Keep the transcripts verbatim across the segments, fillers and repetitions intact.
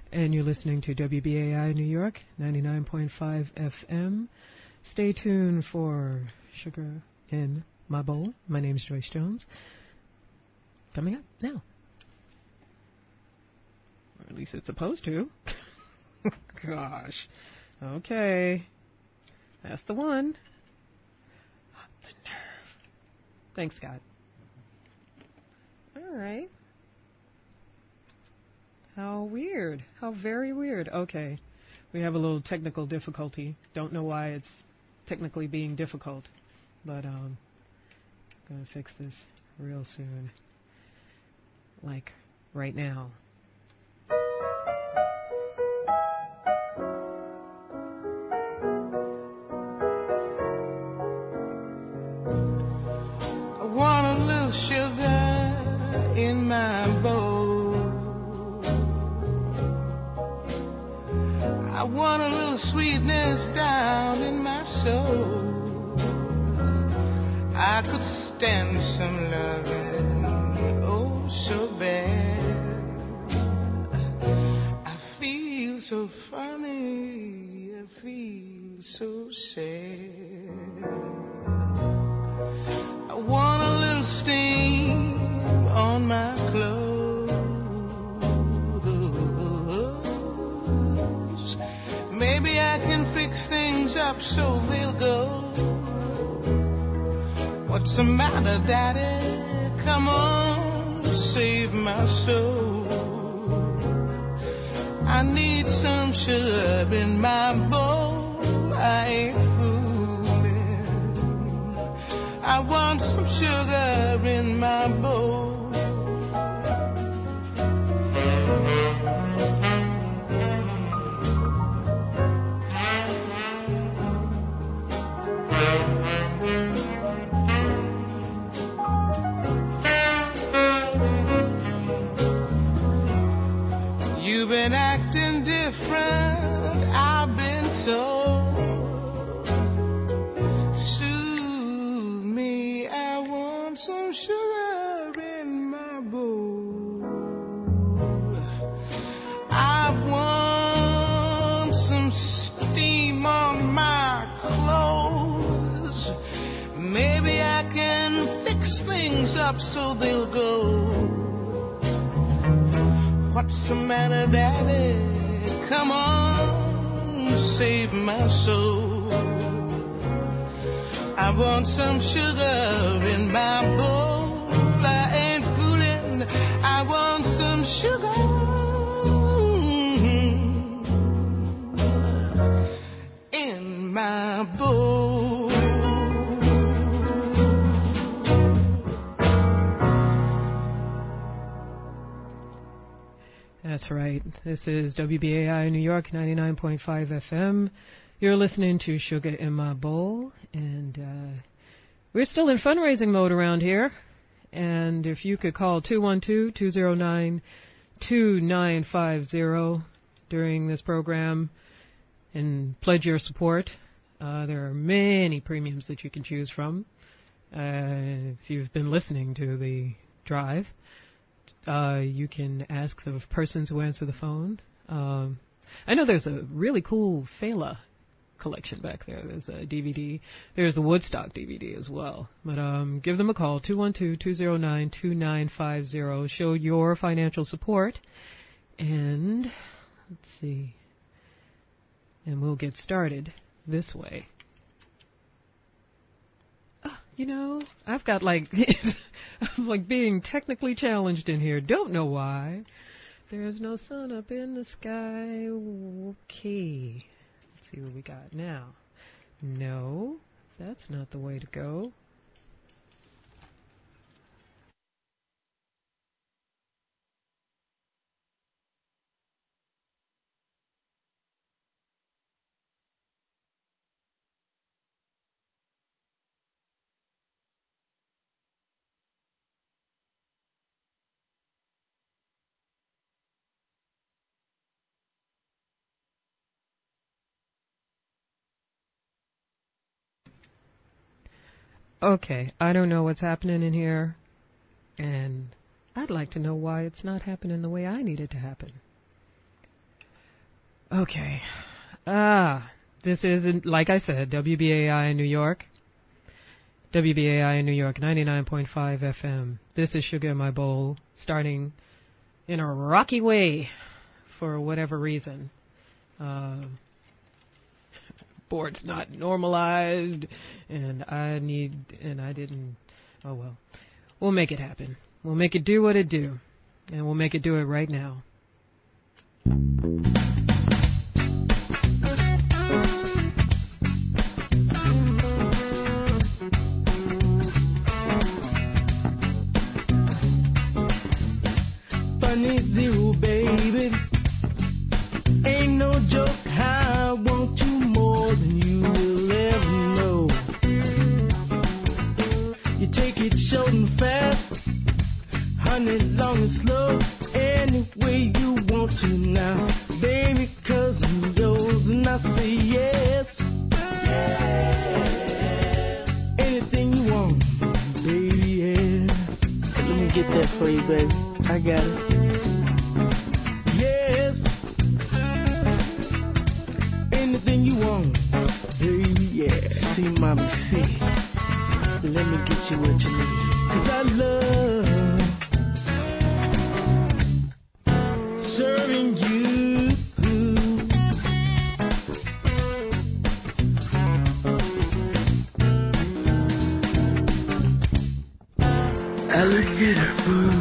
And you're listening to W B A I New York, ninety-nine point five F M. Stay tuned for Sugar in My Bowl. My name is Joyce Jones. Coming up now. Or at least it's supposed to. Gosh. Okay. That's the one. The nerve. Thanks, Scott. All right. How weird. How very weird. Okay. We have a little technical difficulty. Don't know why it's technically being difficult. But um, I'm going to fix this real soon. Like right now. I want a little sugar in my bowl. I want a little sweetness down in my soul. I could stand some loving, oh, so bad. I feel so funny, I feel so sad. I want a little steam on my clothes. Maybe I can fix things up so they'll go. What's the matter, Daddy? Come on, save my soul. I need some sugar in my bowl. I ain't fooling. I want some sugar in my bowl. You've been acting different, I've been told. Soothe me, I want some sugar in my bowl. I want some steam on my clothes. Maybe I can fix things up so they'll go. What's the matter, Daddy? Come on, save my soul. I want some sugar in my bowl. I ain't fooling. I want some sugar in my bowl. That's right. This is W B A I New York, ninety-nine point five F M. You're listening to Sugar in My Bowl, and uh, we're still in fundraising mode around here. And if you could call two one two, two zero nine, two nine five zero during this program and pledge your support. Uh, there are many premiums that you can choose from. Uh, if you've been listening to the drive, Uh, you can ask the persons who answer the phone. Um, I know there's a really cool Fela collection back there. There's a D V D. There's a Woodstock D V D as well. But um, give them a call, two one two, two zero nine, two nine five zero. Show your financial support. And let's see. And we'll get started this way. Oh, you know, I've got like... I'm like being technically challenged in here. Don't know why. There's no sun up in the sky. Okay. Let's see what we got now. No, that's not the way to go. Okay, I don't know what's happening in here, and I'd like to know why it's not happening the way I need it to happen. Okay. Ah, this is, like I said, W B A I in New York. W B A I in New York, ninety-nine point five F M. This is Sugar in My Bowl, starting in a rocky way for whatever reason. Uh, board's not normalized, and I need, and I didn't, oh well. We'll make it happen. We'll make it do what it do, and we'll make it do it right now. Funny zero, baby. Ain't no joke, I want you more than you will ever know. You take it short and fast, honey, long and slow, any way you want to now, baby, cause I'm yours and I say yes. Yeah. Anything you want, baby, yeah. Let me get that for you, baby. I got it. Yes. Anything you want, baby, yeah. See, mommy, see. Let me get you what you need. Cause I love serving you. Alligator food.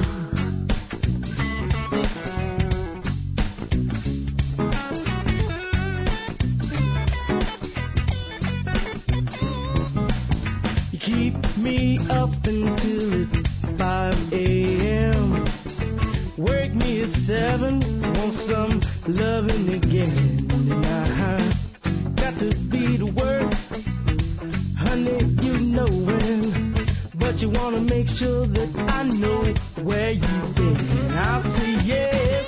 You keep me up until it's five a.m. Wake me at seven, want some loving again. And I got to be to work, honey, you know when. But you wanna make sure that I know where you've been. I'll say yes.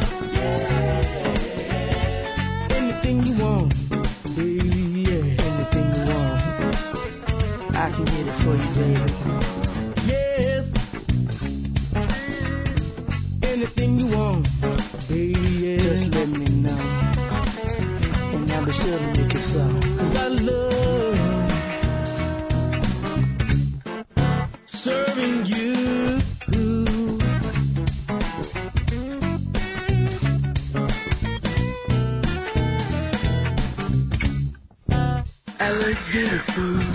Yeah. Anything you want, baby, yeah. Anything you want, I can get it for you, baby. Yes. Anything you want, baby, yeah. Just let me know, and I'll be sure to make it so. Cause I love serving you. Alligator food.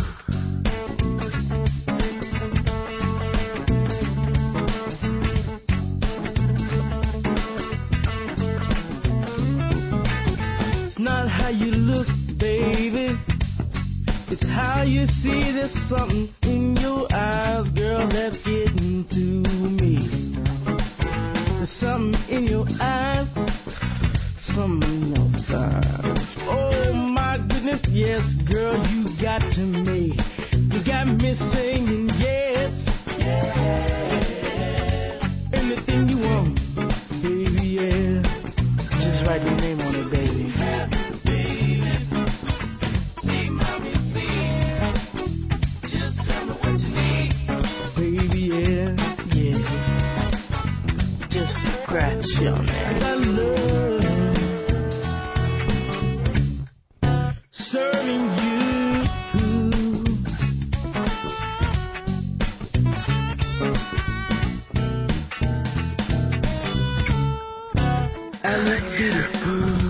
It's not how you look, baby. It's how you see. There's something in your eyes, girl, that's getting to me. There's something in your eyes, something in your thighs. Oh my goodness, yes, girl, you got to me. You got me singing yes. Yeah. Anything you want, baby, yeah. Just write your name on it, baby. Your man. I love serving you. Alligator food.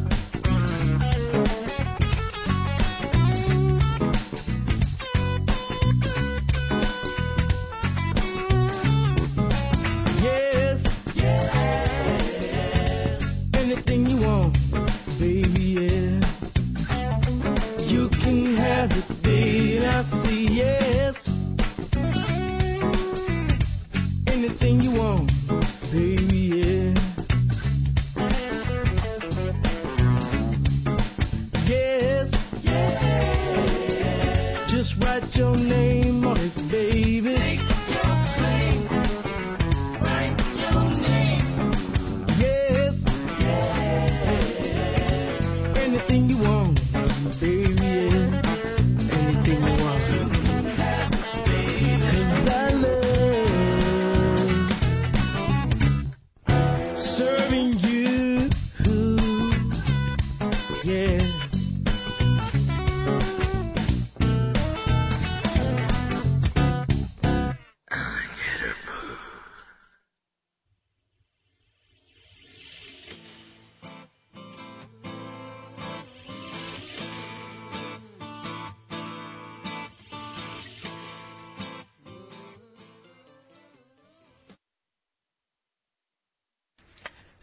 Anything you want, baby, yeah. You can have it, baby, I see, yes. Anything you want, baby, yeah. Yes, yeah. Just write your name on it, baby. Take your name. Write your name. Yes. Anything you want, baby, yeah. Anything you want. Cause I love serving you.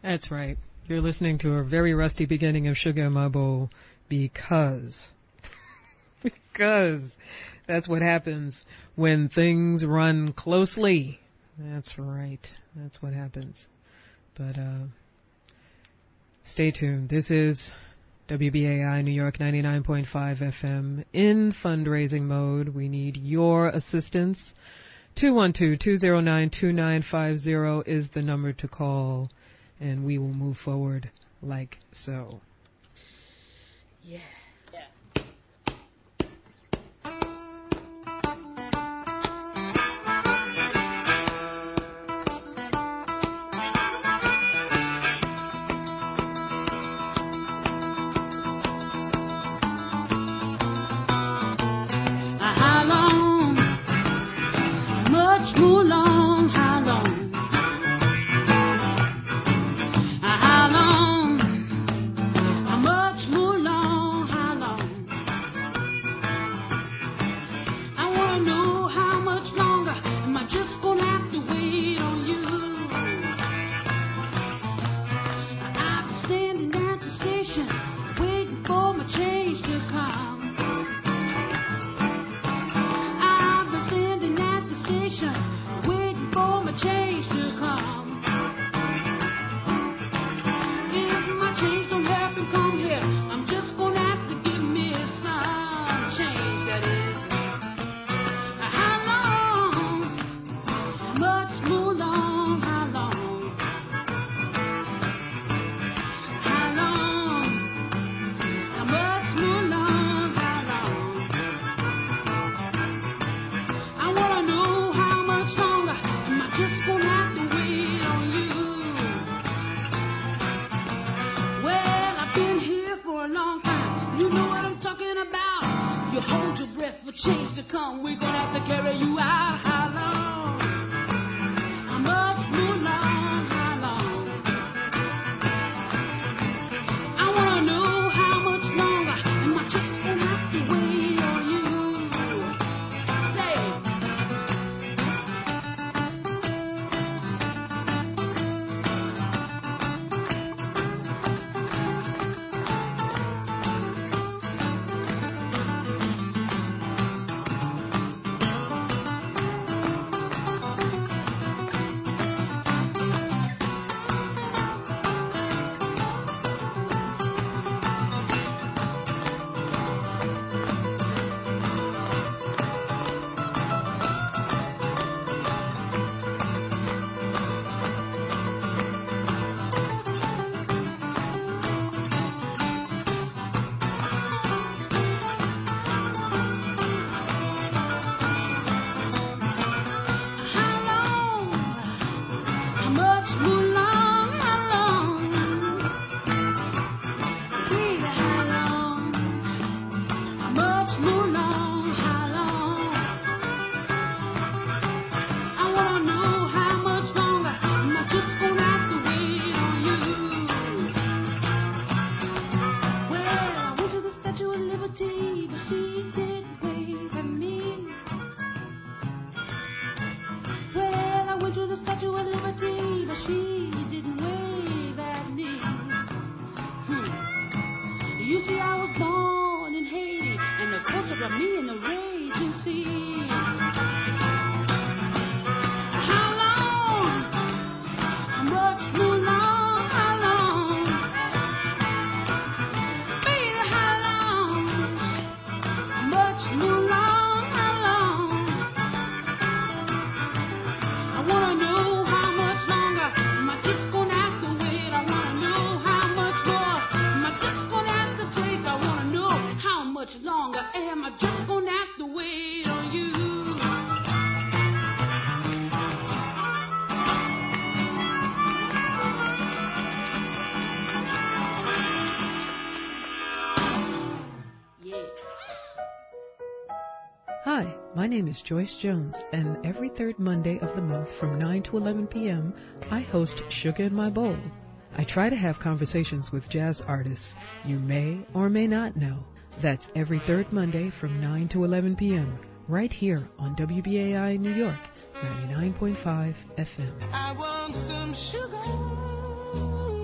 That's right. You're listening to a very rusty beginning of Sugar in My Bowl because, because that's what happens when things run closely. That's right. That's what happens. But uh, stay tuned. This is W B A I New York ninety-nine point five F M in fundraising mode. We need your assistance. two one two, two zero nine, two nine five zero is the number to call, and we will move forward like so. Yeah. Hi, my name is Joyce Jones, and every third Monday of the month from nine to eleven p.m., I host Sugar in My Bowl. I try to have conversations with jazz artists you may or may not know. That's every third Monday from nine to eleven p.m., right here on W B A I New York, ninety-nine point five F M. I want some sugar.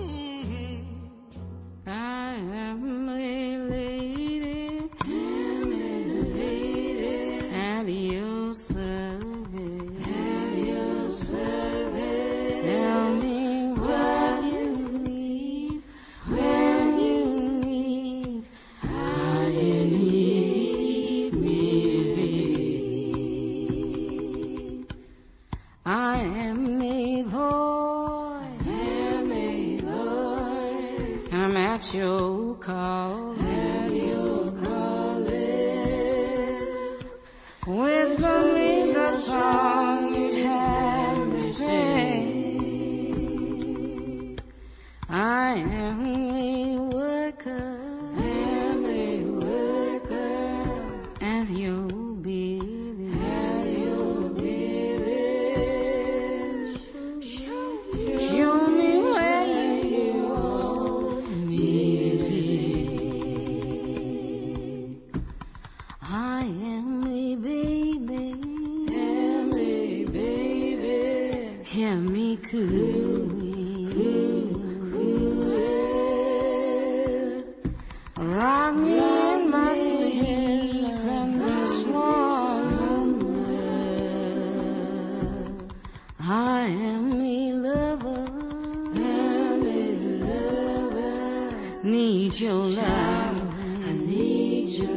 I'm at your call. At your calling. Whisper me the song you'd have me sing. I am a worker. Am a worker. And you'll be And you'll be there. Show me where you want me. I am a baby. Am a baby. Hear me coo. Rock me in my sweet precious wonder. I am a lover. Am a lover. Need your love. I need your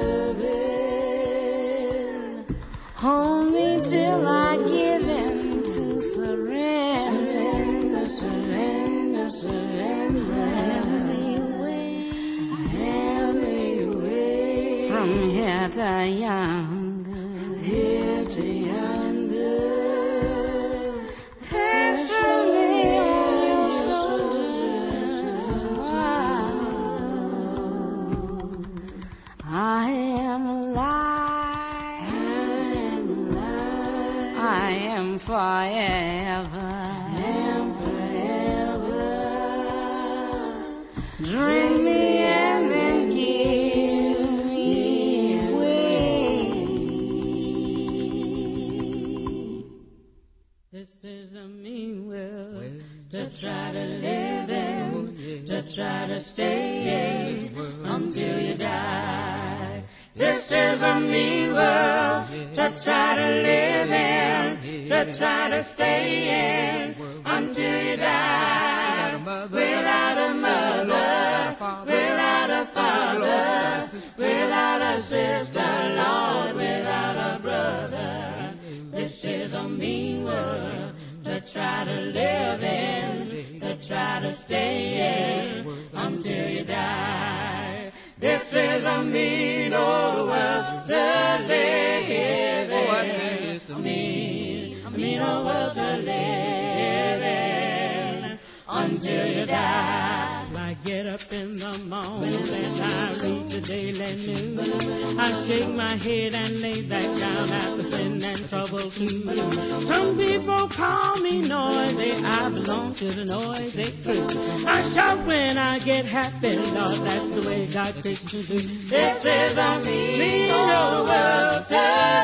loving. Hold me till I give in to surrender. Surrender, surrender, surrender. Have me away Have me away from here to yonder. here to yonder. Picture me on your shoulders I am alive. I am alive. I am forever. I am forever. Drink me and then give me away. This is a mean world to try to live in, to try to stay in until you die. This is a mean world to try to live in, to try to stay in until you die. Without a mother, without a father, without a sister, Lord, without a brother. This is a mean world to try to live in, to try to stay in until you die. This is a mean old world to live in. A mean, a mean old world to live in until you die. I get up in the morning, I read the daily news. I shake my head and lay back down after sin and trouble too. Some people call me noisy, I belong to the noisy crew. I shout when I get happy, Lord, that's the way God creates me do. This is a mean old world to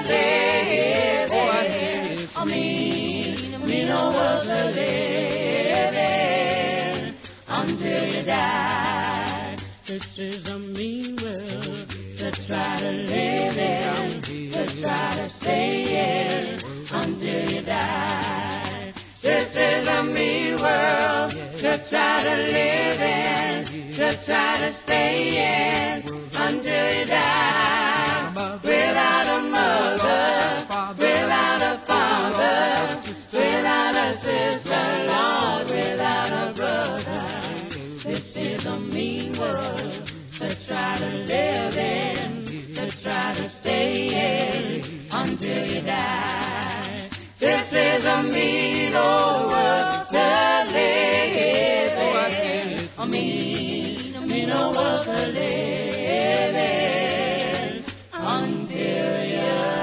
live in. A mean, mean old world to live in until you die. This is a mean world to try to live in, to try to stay in until you die. This is a mean world to try to live in, to try to stay in until you die. Without a mother, without a father, without a sister, Lord, without a brother. This is a mean world to try to live in, to try to stay in until you die. This is a mean old world to live in. A mean, a mean old world to live in until you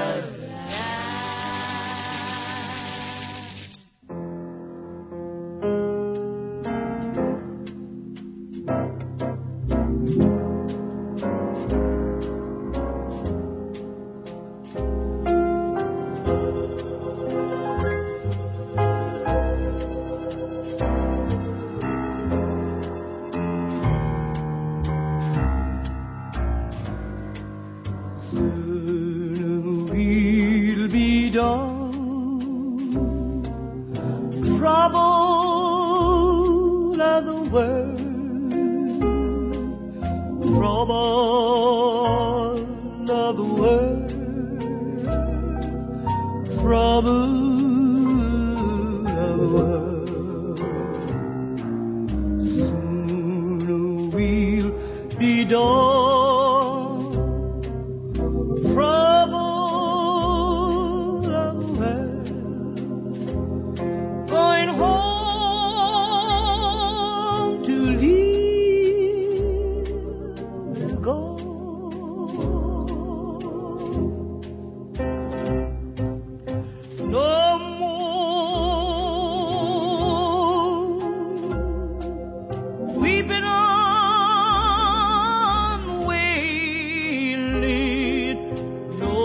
trouble of the world, trouble of the world, trouble of the world. Sooner be done. Trouble of the world, going home to live and go. No more weeping on wailing, no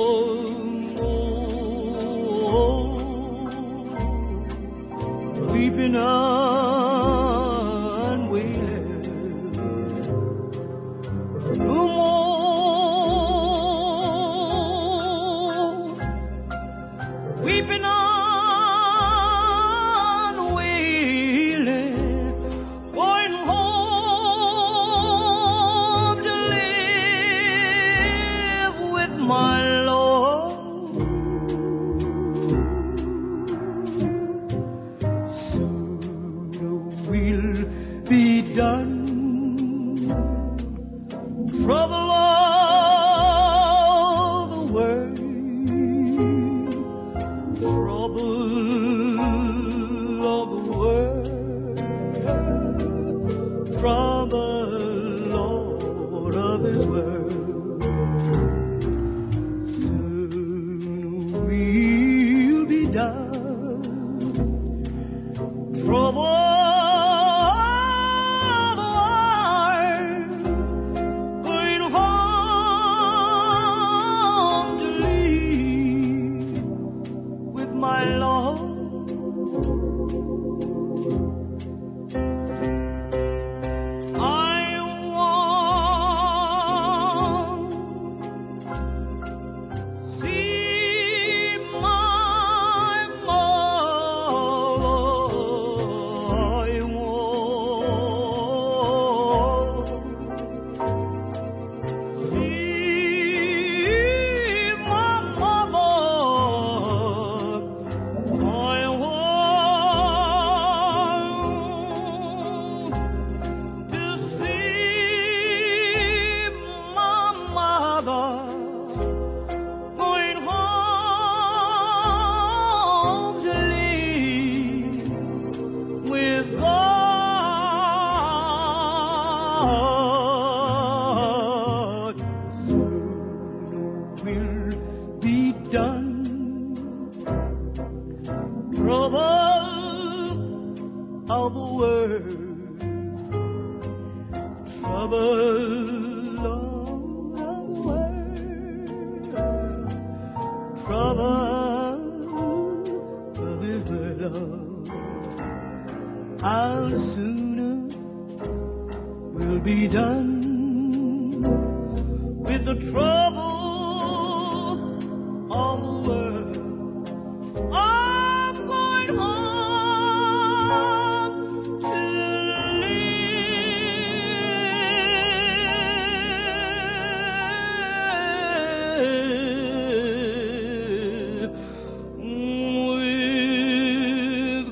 more weeping on wailing, no more weeping on wailing, going home to live with my Lord. Soon will be done. Trouble of the world, trouble of the world, trouble, Lord, of this world. Soon will be done. Trouble of the world, going home to live with my Lord. I want to see my mother. I want to see my mother. I want to see my mother going home to live with God. Soon will be done. Trouble of the world, trouble of the world, trouble of this world. How sooner will be done with the trouble of the world. I'm going home to live with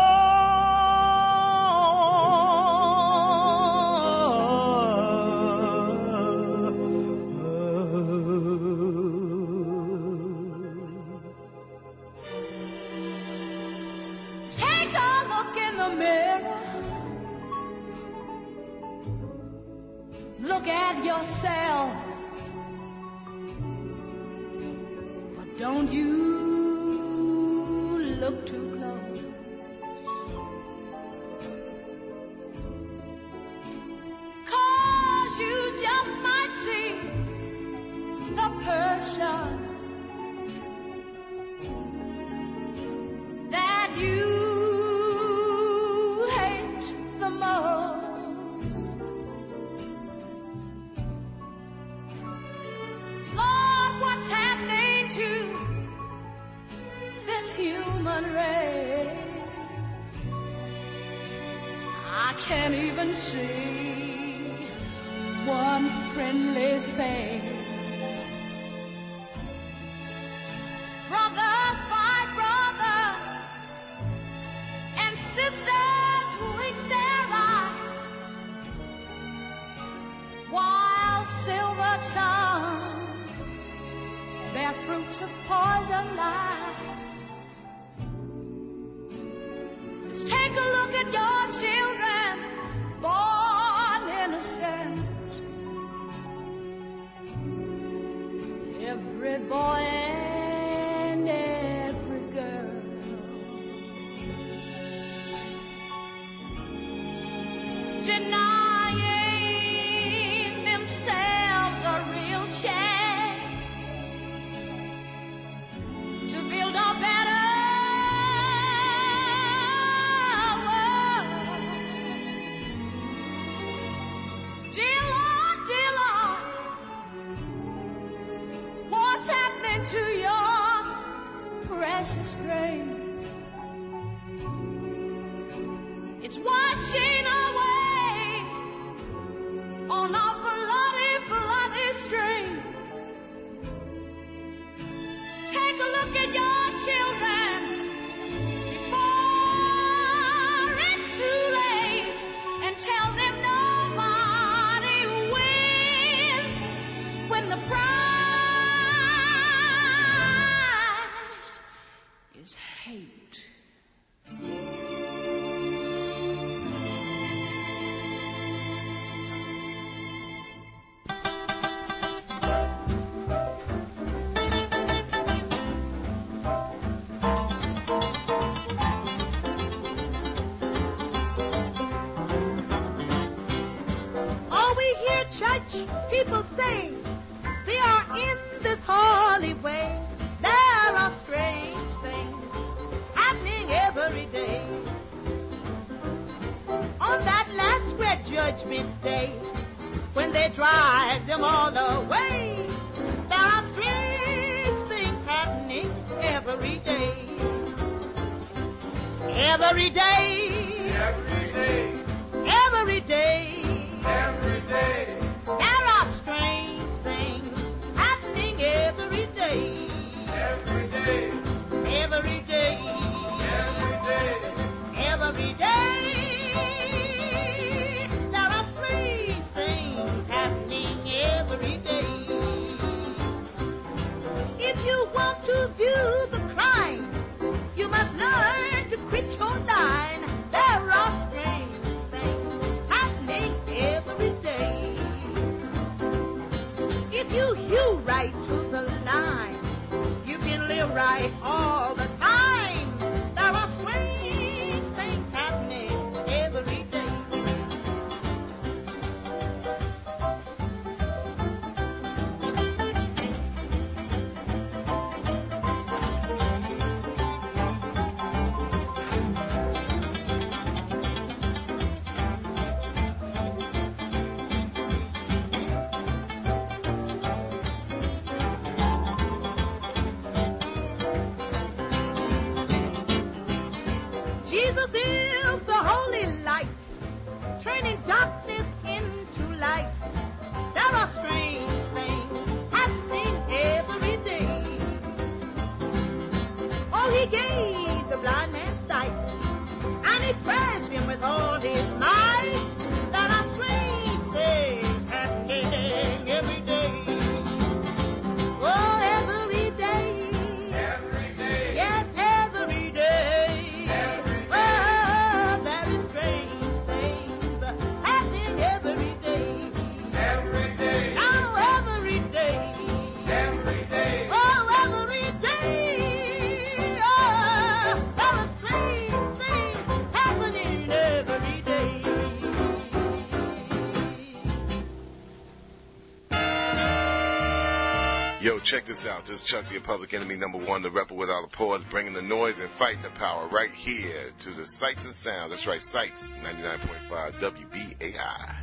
Take a look in the mirror. Look at yourself. But don't you look too close. Cause you just might see the person that you hate the most. Lord, what's happening to this human race? I can't even see one friendly face. Brothers fight brothers, and sisters wink their eyes, while silver tongues bear fruits of poison life. Just take a look at your children, born innocent. Every boy and every girl. Denying themselves a real chance to build a better world. Dear Lord, dear Lord, what's happening to your precious grace? It's washing away on a bloody, bloody stream. Take a look at your children before it's too late and tell them nobody wins when the prize is hate. Church people say they are in this holy way. There are strange things happening every day. On that last great judgment day, when they drive them all away, there are strange things happening every day. Every day. Every day. Every day. Every day. There are strange things happening every day. Every day. Every day. Every day. Every day. There are strange things happening every day. If you want to view the crime, you must learn to quit your line. There are strange things happening every day. If you hew right to the line, you can live right all the time. There are strange things happening every day. Jesus is the holy light, turning darkness into light. There are strange things happening every day. Oh, he gave the blind man sight, and he praised him with all his might. There are strange things happening every day. Oh, every day. Every day. Yes, every day. Yo, check this out. This is Chuck the Public Enemy number one, the rebel without a pause, bringing the noise and fighting the power right here to the Sights and Sounds. That's right, Sights, ninety-nine point five W B A I.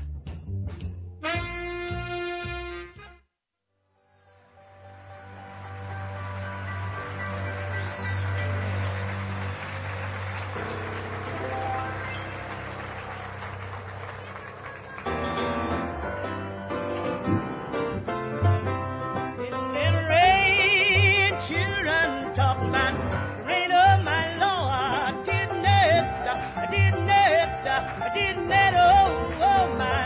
Didn't it, oh, oh my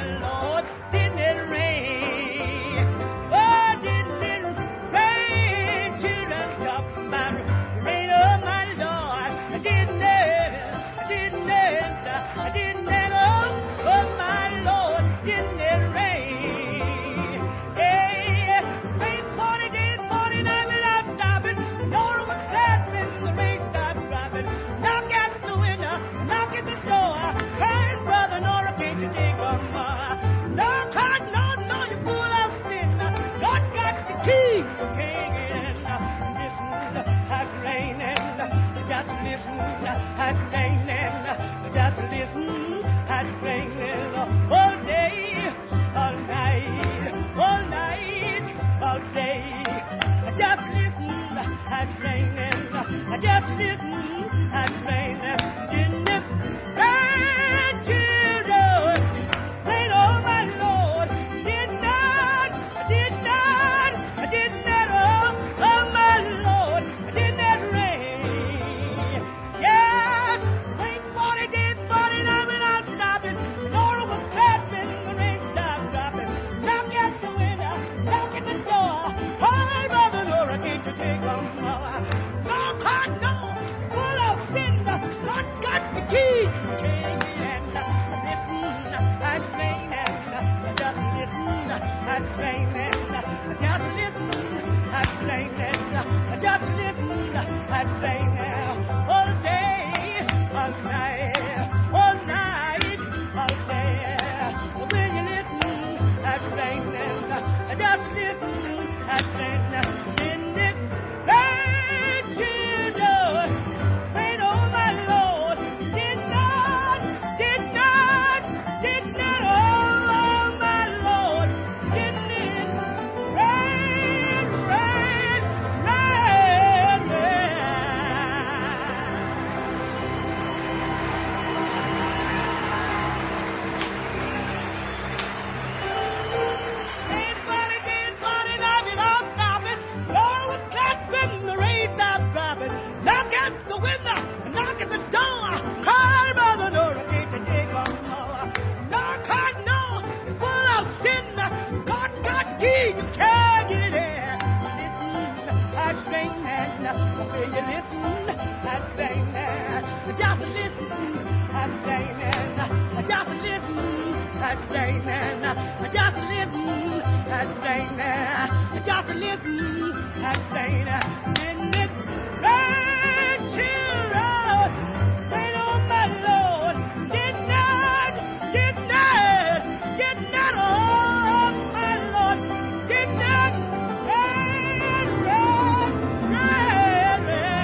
singing, just listen, I'm singing, just listen, I'm singing, just listen, I'm singing, just listen, I'm singing. Didn't it rain, children? Rain on my Lord. Did not, did not, did not on my Lord. Did not rain, rain, rain,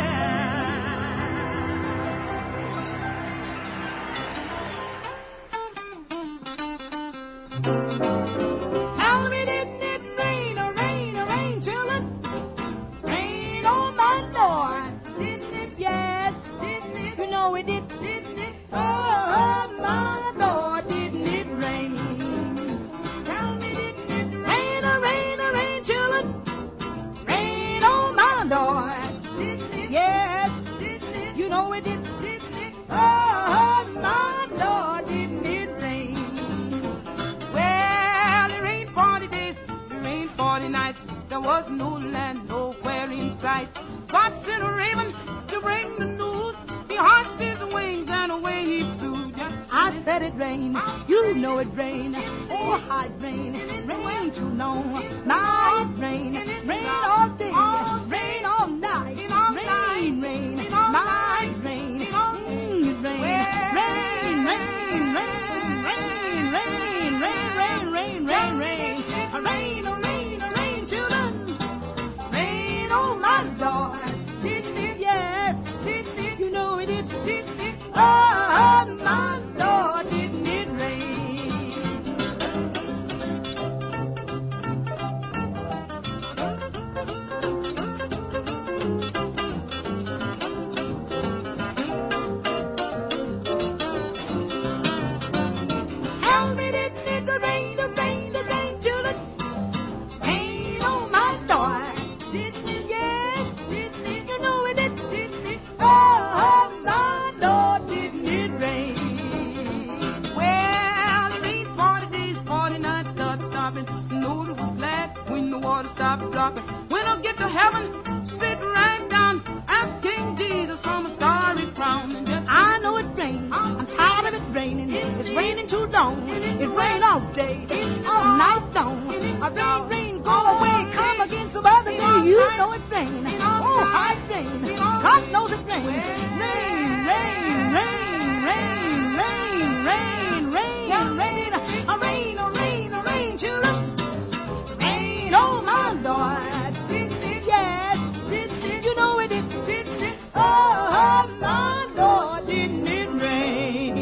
rain. Tell me, didn't it rain, or rain, or rain, children? Rain on my Lord. Didn't it? Yes, didn't it? You know it did, didn't it? Oh, my Lord, didn't it rain? Tell me, didn't it rain, or rain, or rain, children? Rain on my Lord. Didn't it? Yes, didn't it? You know it did, didn't it? Oh, my Lord, didn't it rain? Well, it rained forty days, it rained forty nights. There was no land nowhere in sight. God sent a raven to bring the news. He hushed his wings and away he flew. Just I said it rained, you know it rained. Oh, how it rained, rain too long. Now it rained, rain all day, rain all night, rain, rain, night rain, mm, it rain, rain, rain, rain, rain, rain, rain, rain, rain, rain, rain, rain, oh rain, oh rain, children, rain, oh my Lord, didn't it? Yes, didn't it? You know it did, didn't it? Oh, my Lord, didn't it rain? Tell me, didn't it rain, the rain, the rain, children? Rain on my Lord, didn't it? Yes, didn't it? You know it did, didn't it? Oh, my Lord, didn't it rain? Well, it rained forty days, forty nights, started stopping. Know it was glad when the water stopped dropping. When I get to heaven, sit right down, ask King Jesus from a starry crown. And just I know it rained. I'm tired of it raining. It's raining too long. It rained all day, all night long. I rain, rain, go away, come again some other day. You know it rain. Oh, how it rain. God knows it rain. Rain, rain, rain, rain, rain, rain, rain, rain. A rain, a rain, a rain, children. Rain, oh my Lord. Yes, you know it did. Oh, my Lord, didn't it rain?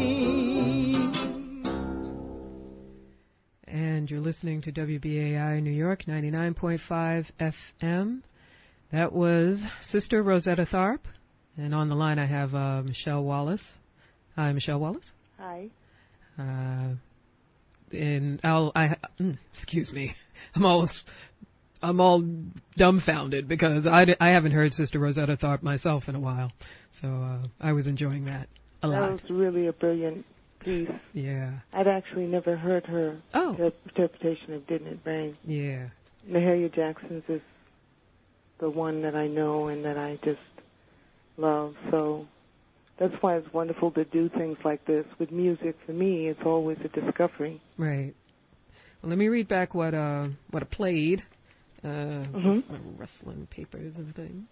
And you're listening to W B A I New York, ninety-nine point five F M. That was Sister Rosetta Tharpe. And on the line I have uh, Michelle Wallace. Hi, Michelle Wallace. Hi. Uh, and I'll, I, mm, excuse me, I'm all, I'm all dumbfounded because I, I haven't heard Sister Rosetta Tharpe myself in a while. So uh, I was enjoying that a that lot. That was really a brilliant piece. Yeah. I'd actually never heard her oh. inter- interpretation of Didn't It Rain. Yeah. Mahalia Jackson's is the one that I know and that I just love. So that's why it's wonderful to do things like this. With music, for me, it's always a discovery. Right. Well, let me read back what uh, what I played. Uh, mm-hmm. my wrestling papers and things.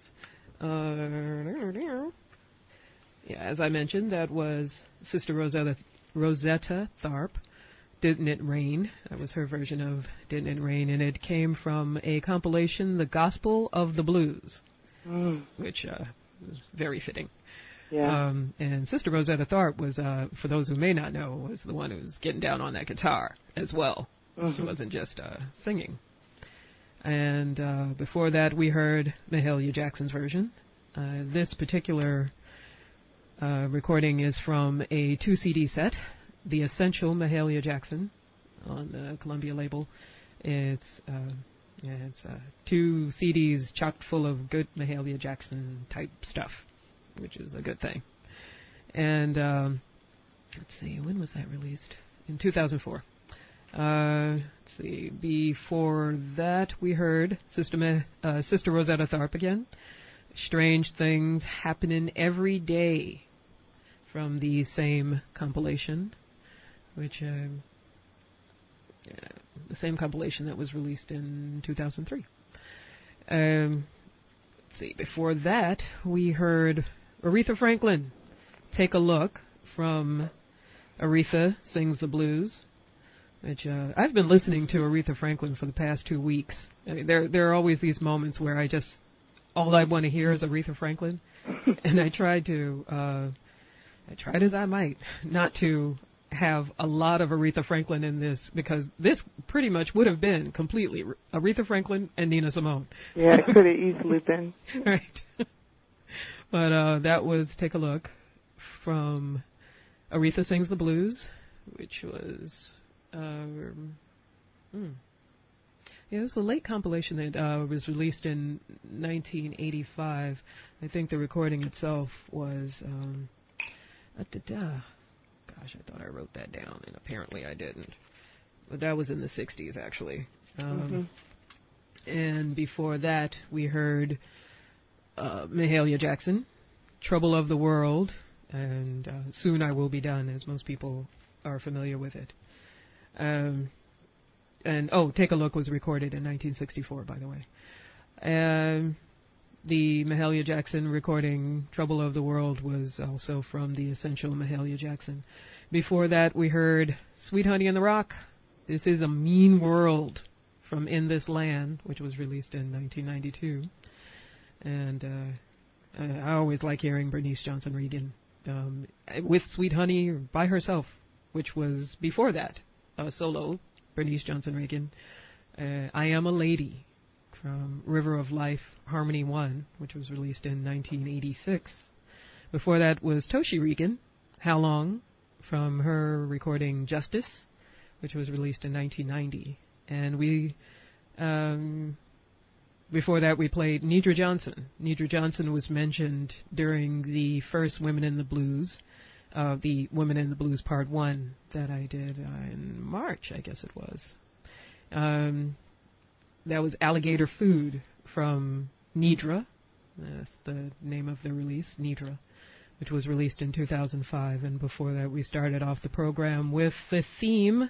Uh, yeah, as I mentioned, that was Sister Rosetta, Rosetta Tharpe, Didn't It Rain? That was her version of Didn't It Rain, and it came from a compilation, The Gospel of the Blues, mm. which uh, was very fitting. Yeah. Um, and Sister Rosetta Tharpe was, uh, for those who may not know, was the one who was getting down on that guitar as well. Mm-hmm. She wasn't just uh, singing. And uh, before that, we heard Mahalia Jackson's version. Uh, this particular uh, recording is from a two C D set, The Essential Mahalia Jackson, on the Columbia label. It's uh, yeah, it's uh, two C Ds chock full of good Mahalia Jackson type stuff, which is a good thing. And um, let's see, when was that released? In two thousand four. Uh, let's see, before that we heard Sister, Ma- uh, Sister Rosetta Tharpe again, Strange Things Happening Every Day from the same compilation, which uh, uh, the same compilation that was released in two thousand three. Um, let's see. Before that, we heard Aretha Franklin, Take a Look, from Aretha Sings the Blues, which uh, I've been listening to Aretha Franklin for the past two weeks. I mean, there there are always these moments where I just, all I want to hear is Aretha Franklin, and I tried to, uh, I tried as I might, not to have a lot of Aretha Franklin in this, because this pretty much would have been completely Aretha Franklin and Nina Simone. Yeah, it could have easily been. Right. But uh, that was Take a Look from Aretha Sings the Blues, which was, um, hmm. yeah, it was a late compilation that uh, was released in nineteen eighty-five. I think the recording itself was, um, uh, da-da. Gosh, I thought I wrote that down, and apparently I didn't. But that was in the sixties, actually. Um, mm-hmm. And before that, we heard uh, Mahalia Jackson, Trouble of the World, and uh, Soon I Will Be Done, as most people are familiar with it. Um, and, oh, Take a Look was recorded in nineteen sixty-four, by the way. Um, the Mahalia Jackson recording, Trouble of the World, was also from the Essential Mahalia Jackson. Before that, we heard Sweet Honey in the Rock, This Is a Mean World, from In This Land, which was released in nineteen ninety-two. And uh, I always like hearing Bernice Johnson Reagan um, with Sweet Honey by herself, which was before that, uh, solo, Bernice Johnson Reagan. Uh, I Am a Lady from River of Life, Harmony one, which was released in nineteen eighty-six. Before that was Toshi Reagan, How Long, from her recording Justice, which was released in nineteen ninety. And we, um, before that we played Nedra Johnson. Nedra Johnson was mentioned during the first Women in the Blues, uh, the Women in the Blues Part one that I did uh, in March, I guess it was. Um, that was Alligator Food from Nedra. That's the name of the release, Nedra, which was released in two thousand five. And before that, we started off the program with the theme,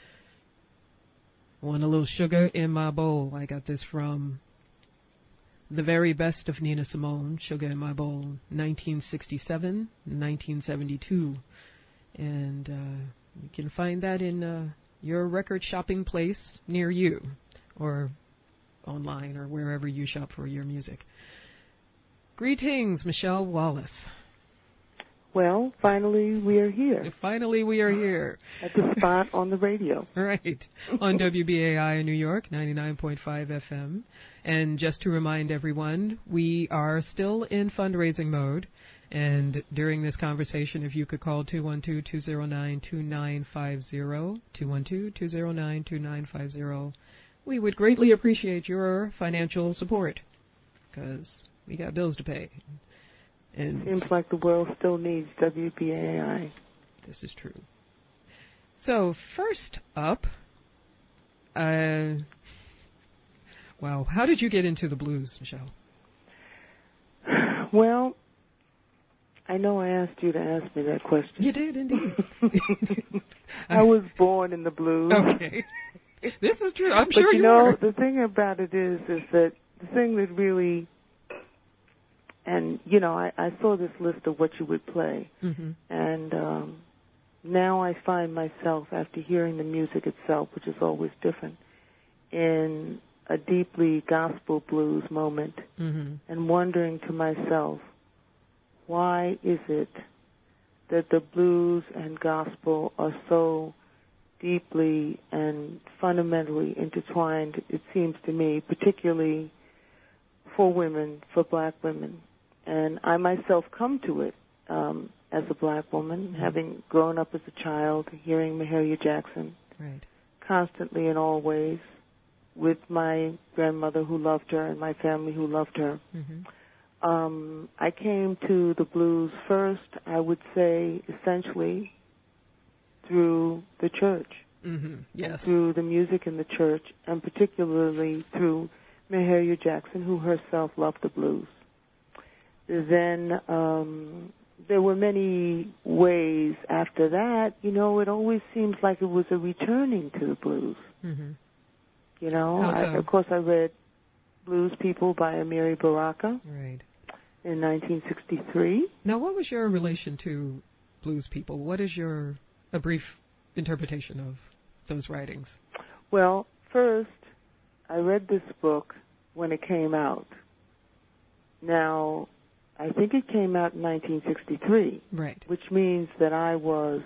Want a Little Sugar in My Bowl. I got this from the very best of Nina Simone, Sugar in My Bowl, nineteen sixty-seven, nineteen seventy-two. And uh, you can find that in uh, your record shopping place near you, or online, or wherever you shop for your music. Greetings, Michelle Wallace. Well, finally we are here. Finally we are here. At the spot on the radio. Right. On W B A I in New York, ninety-nine point five F M. And just to remind everyone, we are still in fundraising mode. And during this conversation, if you could call two one two, two zero nine, two nine five zero, two one two, two zero nine, two nine five zero, we would greatly appreciate your financial support, because we got bills to pay. And seems like the world still needs W B A I. This is true. So first up, uh, wow, how did you get into the blues, Michelle? Well, I know I asked you to ask me that question. You did, indeed. I was born in the blues. Okay. This is true. I'm but sure you you know, were. The thing about it is, is that the thing that really, and, you know, I, I saw this list of what you would play, mm-hmm. and um, now I find myself, after hearing the music itself, which is always different, in a deeply gospel blues moment, mm-hmm. and wondering to myself, why is it that the blues and gospel are so deeply and fundamentally intertwined, it seems to me, particularly for women, for black women. And I myself come to it um, as a black woman, mm-hmm. having grown up as a child, hearing Mahalia Jackson right. constantly in all ways, with my grandmother who loved her and my family who loved her. Mm-hmm. Um, I came to the blues first, I would say, essentially, through the church. Mm-hmm. Yes. Through the music in the church, and particularly through Mahalia Jackson, who herself loved the blues. then um, there were many ways after that. You know, it always seems like it was a returning to the blues. Mm-hmm. You know, How so? I, of course I read Blues People by Amiri Baraka Right. in nineteen sixty-three. Now, what was your relation to Blues People? What is your, a brief interpretation of those writings? Well, first, I read this book when it came out. Now, I think it came out in nineteen sixty-three. Right. Which means that I was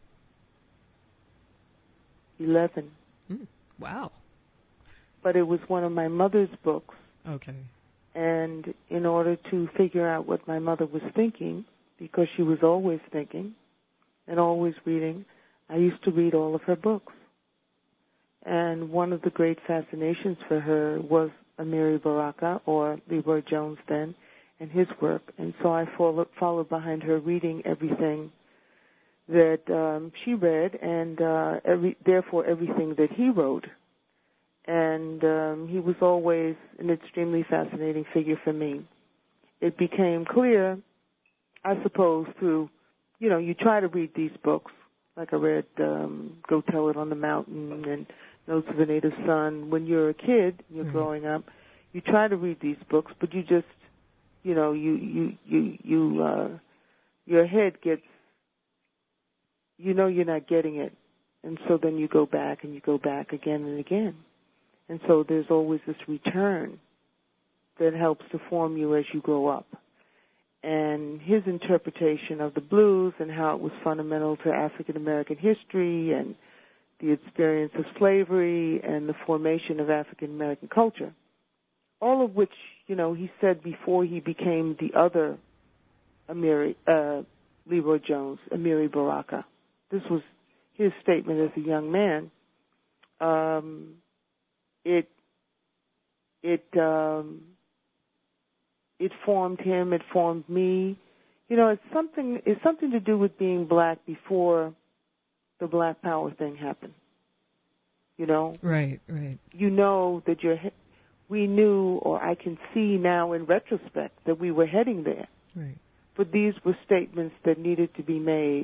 eleven. Mm, wow. But it was one of my mother's books. Okay. And in order to figure out what my mother was thinking, because she was always thinking and always reading, I used to read all of her books. And one of the great fascinations for her was Amiri Baraka, or Leroy Jones then, and his work. And so I followed, followed behind her, reading everything that um, she read, and uh, every, therefore everything that he wrote. And um, he was always an extremely fascinating figure for me. It became clear, I suppose, through, you know, you try to read these books, like I read um, Go Tell It on the Mountain and Notes of a Native Son. When you're a kid, you're mm-hmm. growing up, you try to read these books, but you just, you know, you, you, you, you uh, your head gets, you know you're not getting it. And so then you go back and you go back again and again. And so there's always this return that helps to form you as you grow up. And his interpretation of the blues and how it was fundamental to African American history and the experience of slavery and the formation of African American culture, all of which, you know, he said before he became the other Amiri, uh, Leroy Jones, Amiri Baraka. This was his statement as a young man. Um, It it um, it formed him. It formed me. You know, it's something. It's something to do with being black before the Black Power thing happened. You know. Right. Right. You know that you're. We knew, or I can see now in retrospect, that we were heading there. Right. But these were statements that needed to be made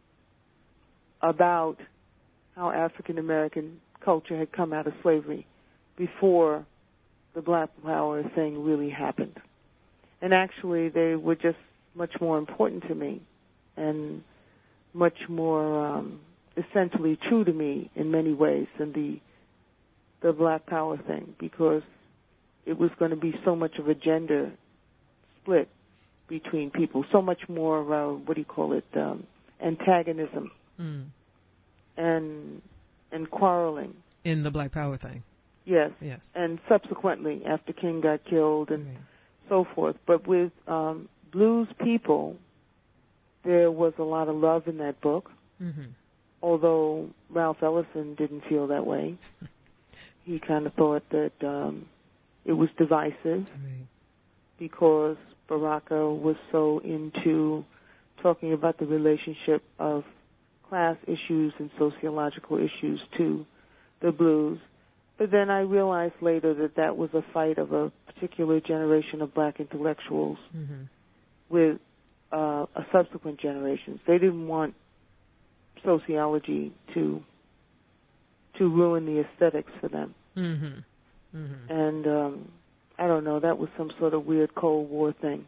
about how African American culture had come out of slavery before the Black Power thing really happened. And actually, they were just much more important to me and much more um, essentially true to me in many ways than the the Black Power thing, because it was going to be so much of a gender split between people, so much more, uh, what do you call it, um, antagonism mm. and and quarreling. In the Black Power thing. Yes. Yes. And subsequently, after King got killed and right. so forth. But with um, Blues People, there was a lot of love in that book, mm-hmm. although Ralph Ellison didn't feel that way. He kind of thought that um, it was divisive right. because Baraka was so into talking about the relationship of class issues and sociological issues to the blues. But then I realized later that that was a fight of a particular generation of black intellectuals mm-hmm. with uh, a subsequent generations. They didn't want sociology to to ruin the aesthetics for them. Mm-hmm. Mm-hmm. And um, I don't know, that was some sort of weird Cold War thing.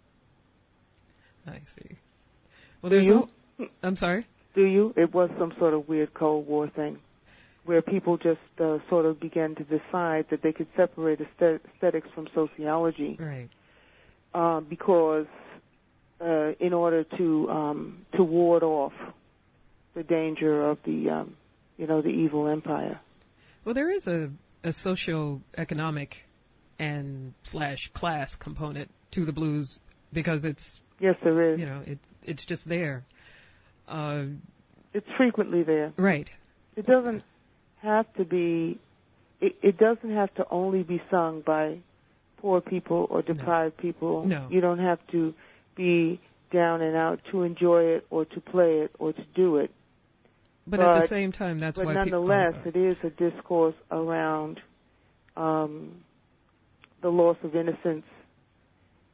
I see. Well, there's Do you? A, I'm sorry? Do you? It was some sort of weird Cold War thing, where people just uh, sort of began to decide that they could separate aesthetics from sociology, right? Uh, because uh, in order to um, to ward off the danger of the um, you know the evil empire. Well, there is a a socio-economic and slash class component to the blues because it's yes, there is. You know, it it's just there. Uh, it's frequently there. Right. It doesn't have to be, it, it doesn't have to only be sung by poor people or deprived no. people. No. You don't have to be down and out to enjoy it or to play it or to do it. But, but at the same time, that's but why nonetheless, people it is a discourse around um, the loss of innocence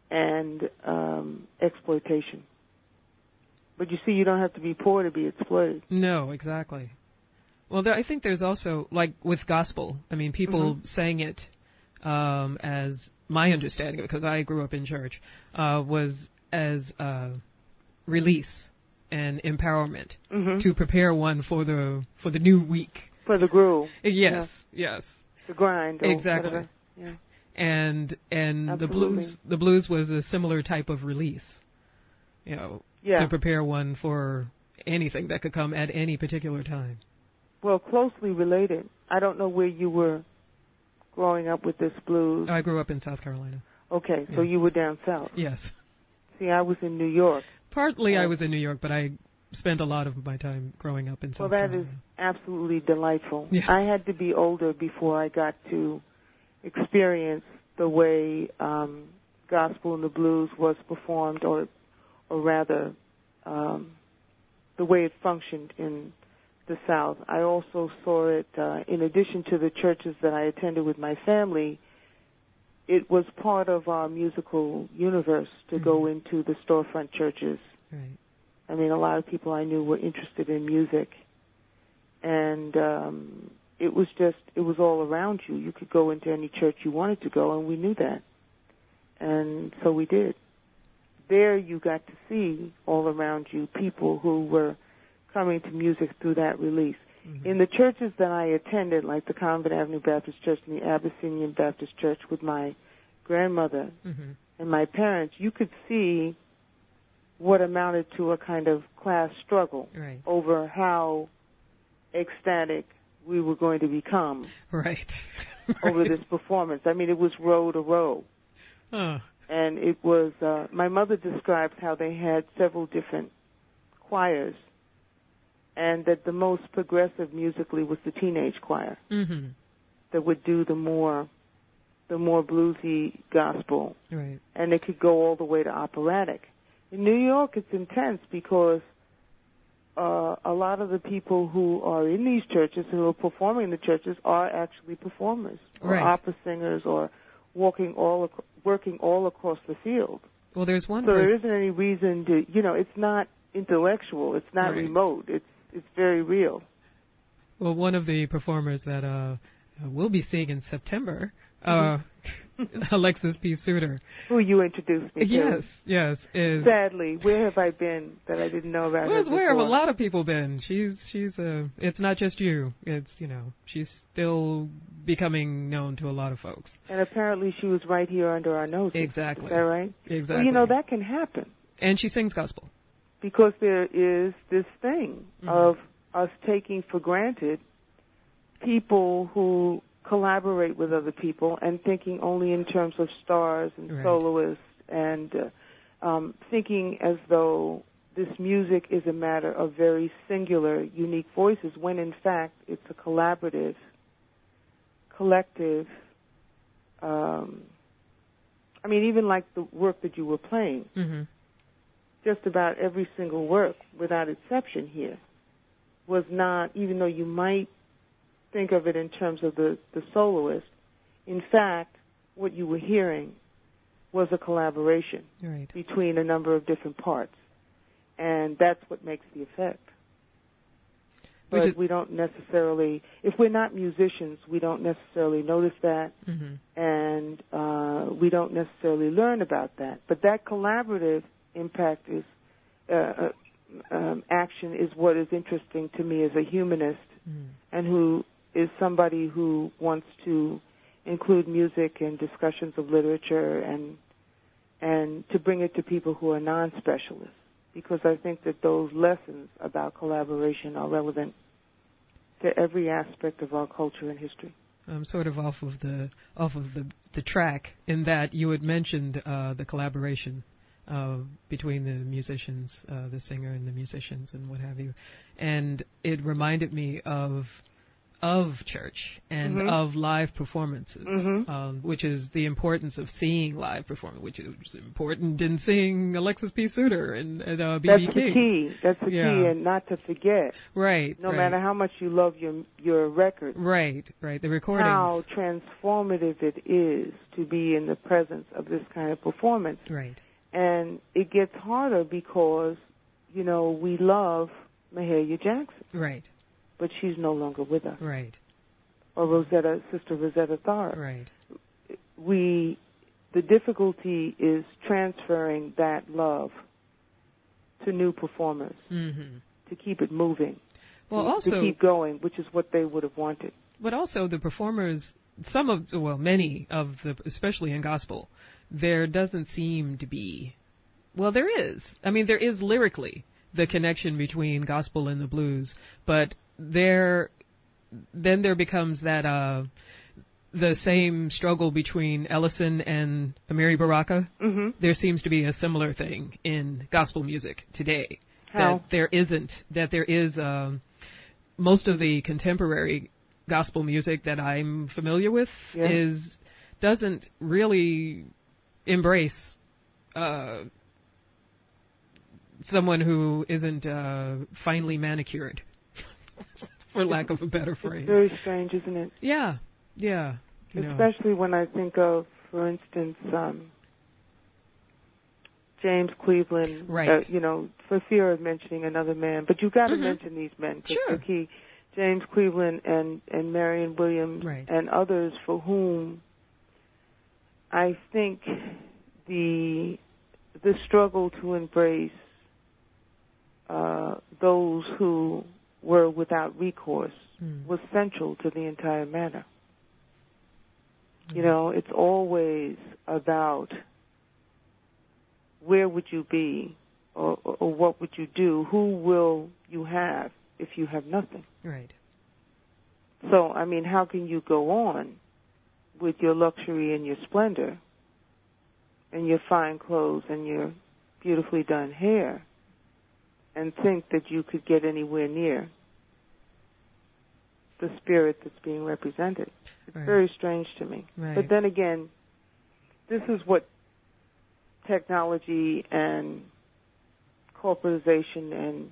and um, exploitation. But you see, you don't have to be poor to be exploited. No, exactly. Well, there, I think there's also, like with gospel, I mean, people mm-hmm. sang it um, as, my understanding, because I grew up in church, uh, was as uh, release and empowerment mm-hmm. to prepare one for the for the new week. For the groove. Yes, yeah. yes. The grind. Exactly. Whatever. Yeah. And and Absolutely. the blues the blues was a similar type of release, you know, yeah. to prepare one for anything that could come at any particular time. Well, closely related. I don't know where you were growing up with this blues. I grew up in South Carolina. Okay, so yeah. you were down south. Yes. See, I was in New York. Partly I was in New York, but I spent a lot of my time growing up in South Carolina. Carolina. Well, that is absolutely delightful. Yes. I had to be older before I got to experience the way um, gospel and the blues was performed, or, or rather, um, the way it functioned in the South. I also saw it, uh, in addition to the churches that I attended with my family, it was part of our musical universe to mm-hmm. go into the storefront churches. Right. I mean, a lot of people I knew were interested in music, and um, it was just, it was all around you. You could go into any church you wanted to go, and we knew that. And so we did. There you got to see all around you people who were coming to music through that release. Mm-hmm. In the churches that I attended, like the Convent Avenue Baptist Church and the Abyssinian Baptist Church with my grandmother mm-hmm. and my parents, you could see what amounted to a kind of class struggle right. over how ecstatic we were going to become right. over right. this performance. I mean, it was row to row. Oh. And it was, uh, my mother described how they had several different choirs, and that the most progressive musically was the teenage choir mm-hmm. that would do the more the more bluesy gospel. Right. And it could go all the way to operatic. In New York, it's intense because uh, a lot of the people who are in these churches, who are performing in the churches, are actually performers, or right. opera singers, or walking all ac- working all across the field. Well, there's one So person. there isn't any reason to, you know, it's not intellectual, it's not right. remote, it's it's very real. Well, one of the performers that uh, we'll be seeing in September, uh, Alexis P. Suter. Who you introduced me to. Yes, yes. Is Sadly, where have I been that I didn't know about well, her it's where have before? a lot of people been. She's she's uh, it's not just you. It's, you know, she's still becoming known to a lot of folks. And apparently she was right here under our noses. Exactly. Is that right? Exactly. Well, you know, that can happen. And she sings gospel. Because there is this thing mm-hmm. of us taking for granted people who collaborate with other people and thinking only in terms of stars and right. soloists, and uh, um, thinking as though this music is a matter of very singular, unique voices, when in fact it's a collaborative, collective, um, I mean, even like the work that you were playing, mm-hmm. just about every single work, without exception here, was not, even though you might think of it in terms of the, the soloist, in fact, what you were hearing was a collaboration right. between a number of different parts. And that's what makes the effect. But is, we don't necessarily, if we're not musicians, we don't necessarily notice that, mm-hmm. and uh, we don't necessarily learn about that. But that collaborative impact is, uh, um, action is what is interesting to me as a humanist, mm. and who is somebody who wants to include music in discussions of literature and and to bring it to people who are non-specialists, because I think that those lessons about collaboration are relevant to every aspect of our culture and history. I'm sort of off of the off of the the track in that you had mentioned uh, the collaboration uh, between the musicians, uh, the singer and the musicians and what have you, and it reminded me of of church and Mhm. of live performances, Mhm. um, which is the importance of seeing live performance, which is important in seeing Alexis P. Suter and, and uh, B B That's King. the key. That's the Yeah. key, and not to forget. Right. No right. matter how much you love your your record, Right, right. The recordings. how transformative it is to be in the presence of this kind of performance. Right. And it gets harder because, you know, we love Mahalia Jackson, Right. but she's no longer with us. Right. Or Rosetta, Sister Rosetta Tharpe. Right. We, the difficulty is transferring that love to new performers, Mm-hmm. to keep it moving, Well, to, also, to keep going, which is what they would have wanted. but also the performers, some of, well, many of the, especially in gospel, there doesn't seem to be, well, there is. I mean, there is lyrically the connection between gospel and the blues, but there, then there becomes that, uh, the same struggle between Ellison and Amiri Baraka. Mm-hmm. There seems to be a similar thing in gospel music today. How? That there isn't, that there is, um, most of the contemporary gospel music that I'm familiar with Yeah. is, doesn't really embrace, uh, someone who isn't, uh, finely manicured, for lack of a better It's phrase. very strange, isn't it? Yeah, yeah. You know. Especially when I think of, for instance, um, James Cleveland. Right. Uh, you know, for fear of mentioning another man, but you've got to Mhm. mention these men because Sure. they're key. James Cleveland and and Marion Williams Right. and others for whom I think the the struggle to embrace uh, those who were without recourse Mm. was central to the entire matter. You know, it's always about where would you be or, or, or what would you do? Who will you have if you have nothing? Right. So, I mean, how can you go on with your luxury and your splendor and your fine clothes and your beautifully done hair and think that you could get anywhere near the spirit that's being represented? It's Right. very strange to me. Right. But then again, this is what technology and corporatization and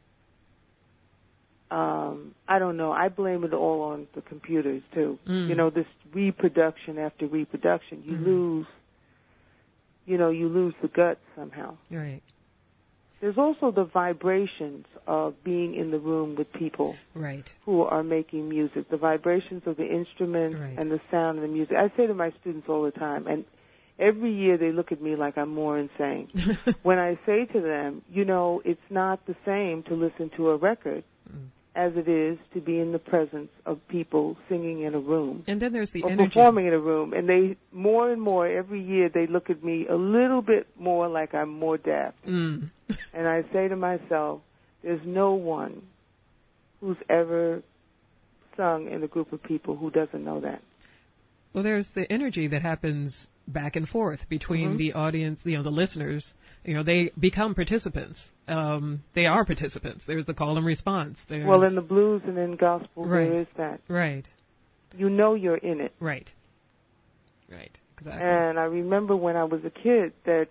um, I don't know, I blame it all on the computers too. Mm. You know, this reproduction after reproduction, you Mhm. lose, you know, you lose the guts somehow. Right. There's also the vibrations of being in the room with people Right. who are making music, the vibrations of the instruments Right. and the sound of the music. I say to my students all the time, and every year they look at me like I'm more insane. When I say to them, you know, it's not the same to listen to a record Mm. as it is to be in the presence of people singing in a room And then there's the or energy. performing in a room. And they, more and more, every year they look at me a little bit more like I'm more daft. Mm. And I say to myself, there's no one who's ever sung in a group of people who doesn't know that. Well, there's the energy that happens back and forth between Mhm. the audience, you know, the listeners. You know, they become participants. Um, they are participants. There's the call and response. There's, Well, in the blues and in gospel, Right. there is that. right, You know you're in it. right, right, exactly. And I remember when I was a kid that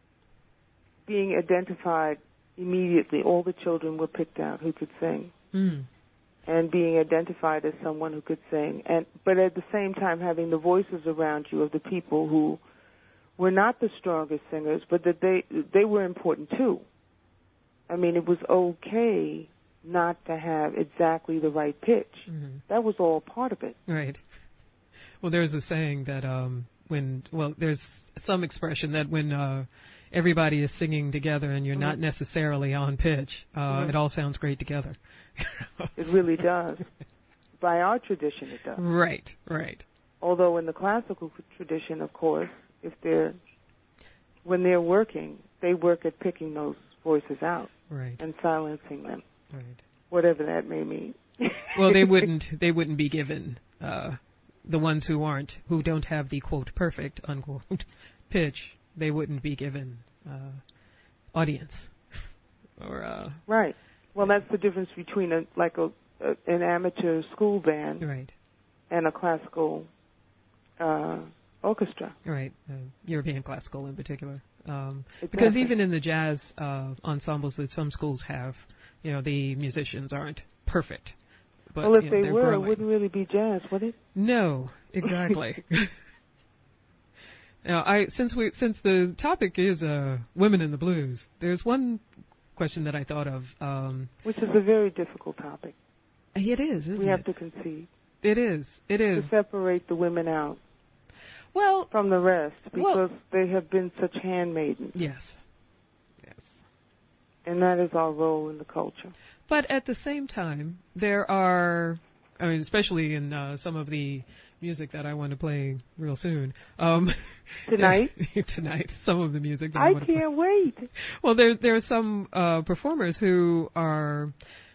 being identified immediately, all the children were picked out who could sing, Mm. and being identified as someone who could sing, and but at the same time having the voices around you of the people who were not the strongest singers, but that they they were important too. I mean, it was okay not to have exactly the right pitch. Mm-hmm. That was all part of it. Right. Well, there's a saying that um, when, well, there's some expression that when uh, everybody is singing together and you're Mhm. not necessarily on pitch, uh, Mhm. it all sounds great together. It really does. By our tradition, it does. Right, right. Although in the classical tradition, of course, if they're when they're working, they work at picking those voices out Right, and silencing them, right. whatever that may mean. Well, they wouldn't. They wouldn't be given uh, the ones who aren't, who don't have the quote perfect unquote pitch. They wouldn't be given uh, audience or uh, Right. Well, that's the difference between a like a a, an amateur school band Right. and a classical uh, orchestra. Right. Uh, European classical in particular. Um, Exactly. Because even in the jazz uh, ensembles that some schools have, you know, the musicians aren't perfect. But, well, if you know, they they're were, growing. it wouldn't really be jazz, would it? No, exactly. Now, I since we since the topic is uh, women in the blues, there's one question that I thought of. Um, Which is a very difficult topic. it is, isn't We have it? to concede. It is. It is. To separate the women out Well, from the rest because Well- they have been such handmaidens. yes. Yes. And that is our role in the culture. But at the same time, there are, I mean, especially in uh, some of the music that I want to play real soon. Um, Tonight? tonight, some of the music that I, I want to play. can't wait. Well, there there are some uh, performers who are,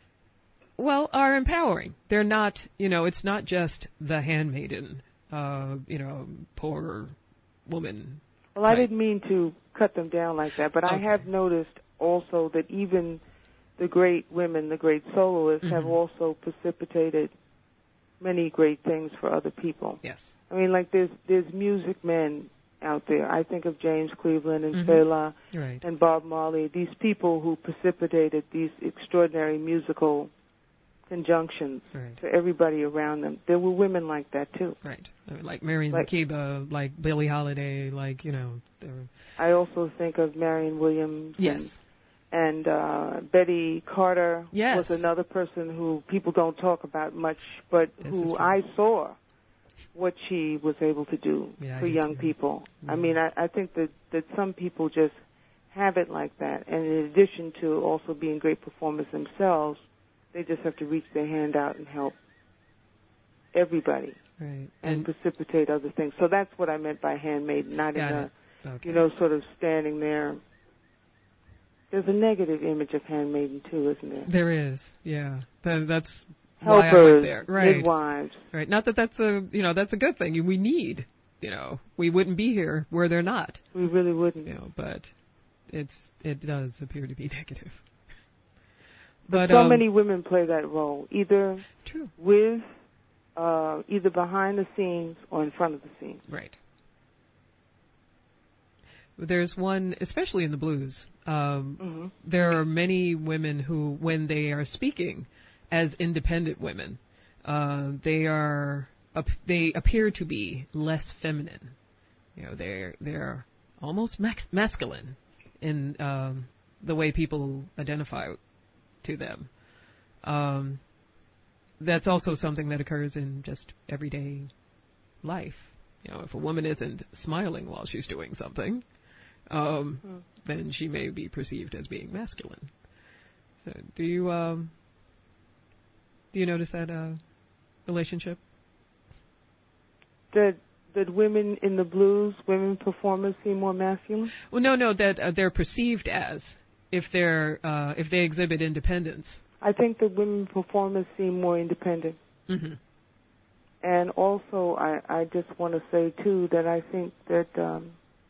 well, are empowering. They're not, you know, it's not just the handmaiden, uh, you know, poor woman. Well, I Right. didn't mean to cut them down like that, but I Okay. have noticed also that even the great women, the great soloists, have Mhm. also precipitated many great things for other people. Yes. I mean, like there's there's music men out there. I think of James Cleveland and Mhm. Fela Right. and Bob Marley. These people who precipitated these extraordinary musical conjunctions Right. to everybody around them. There were women like that too. Right. I mean, like Marion Like- Makeba, like Billie Holiday, like, you know. they're- I also think of Marion Williams. Yes. And, and uh, Betty Carter Yes. was another person who people don't talk about much, but This is who true. I saw what she was able to do Yeah, I for do young too. people. I Mhm. mean, I, I think that, that some people just have it like that. And in addition to also being great performers themselves, they just have to reach their hand out and help everybody Right. and, And, precipitate other things. So that's what I meant by handmade, not in got a, it. Okay. you know, sort of standing there. There's a negative image of handmaiden too, isn't there? There is, yeah. That, that's why I went Helpers, there. Right. midwives. Right. Not that that's a, you know, that's a good thing. We need, you know, we wouldn't be here were there not, We really wouldn't. you know, but it's, it does appear to be negative. But, so um, many women play that role, either True. with, uh, either behind the scenes or in front of the scenes. Right. There's one, especially in the blues, um, hmm there are many women who, when they are speaking as independent women, uh, they are ap- they appear to be less feminine. You know, they're they're almost max- masculine in um, the way people identify to them. Um, that's also something that occurs in just everyday life. You know, if a woman isn't smiling while she's doing something, um, Hmm. then she may be perceived as being masculine. So, do you um, do you notice that uh, relationship? That that women in the blues, women performers, seem more masculine. Well, no, no, that uh, they're perceived as if they're uh, if they exhibit independence. I think that women performers seem more independent. Mm-hmm. And also, I, I just want to say, too, that I think that um,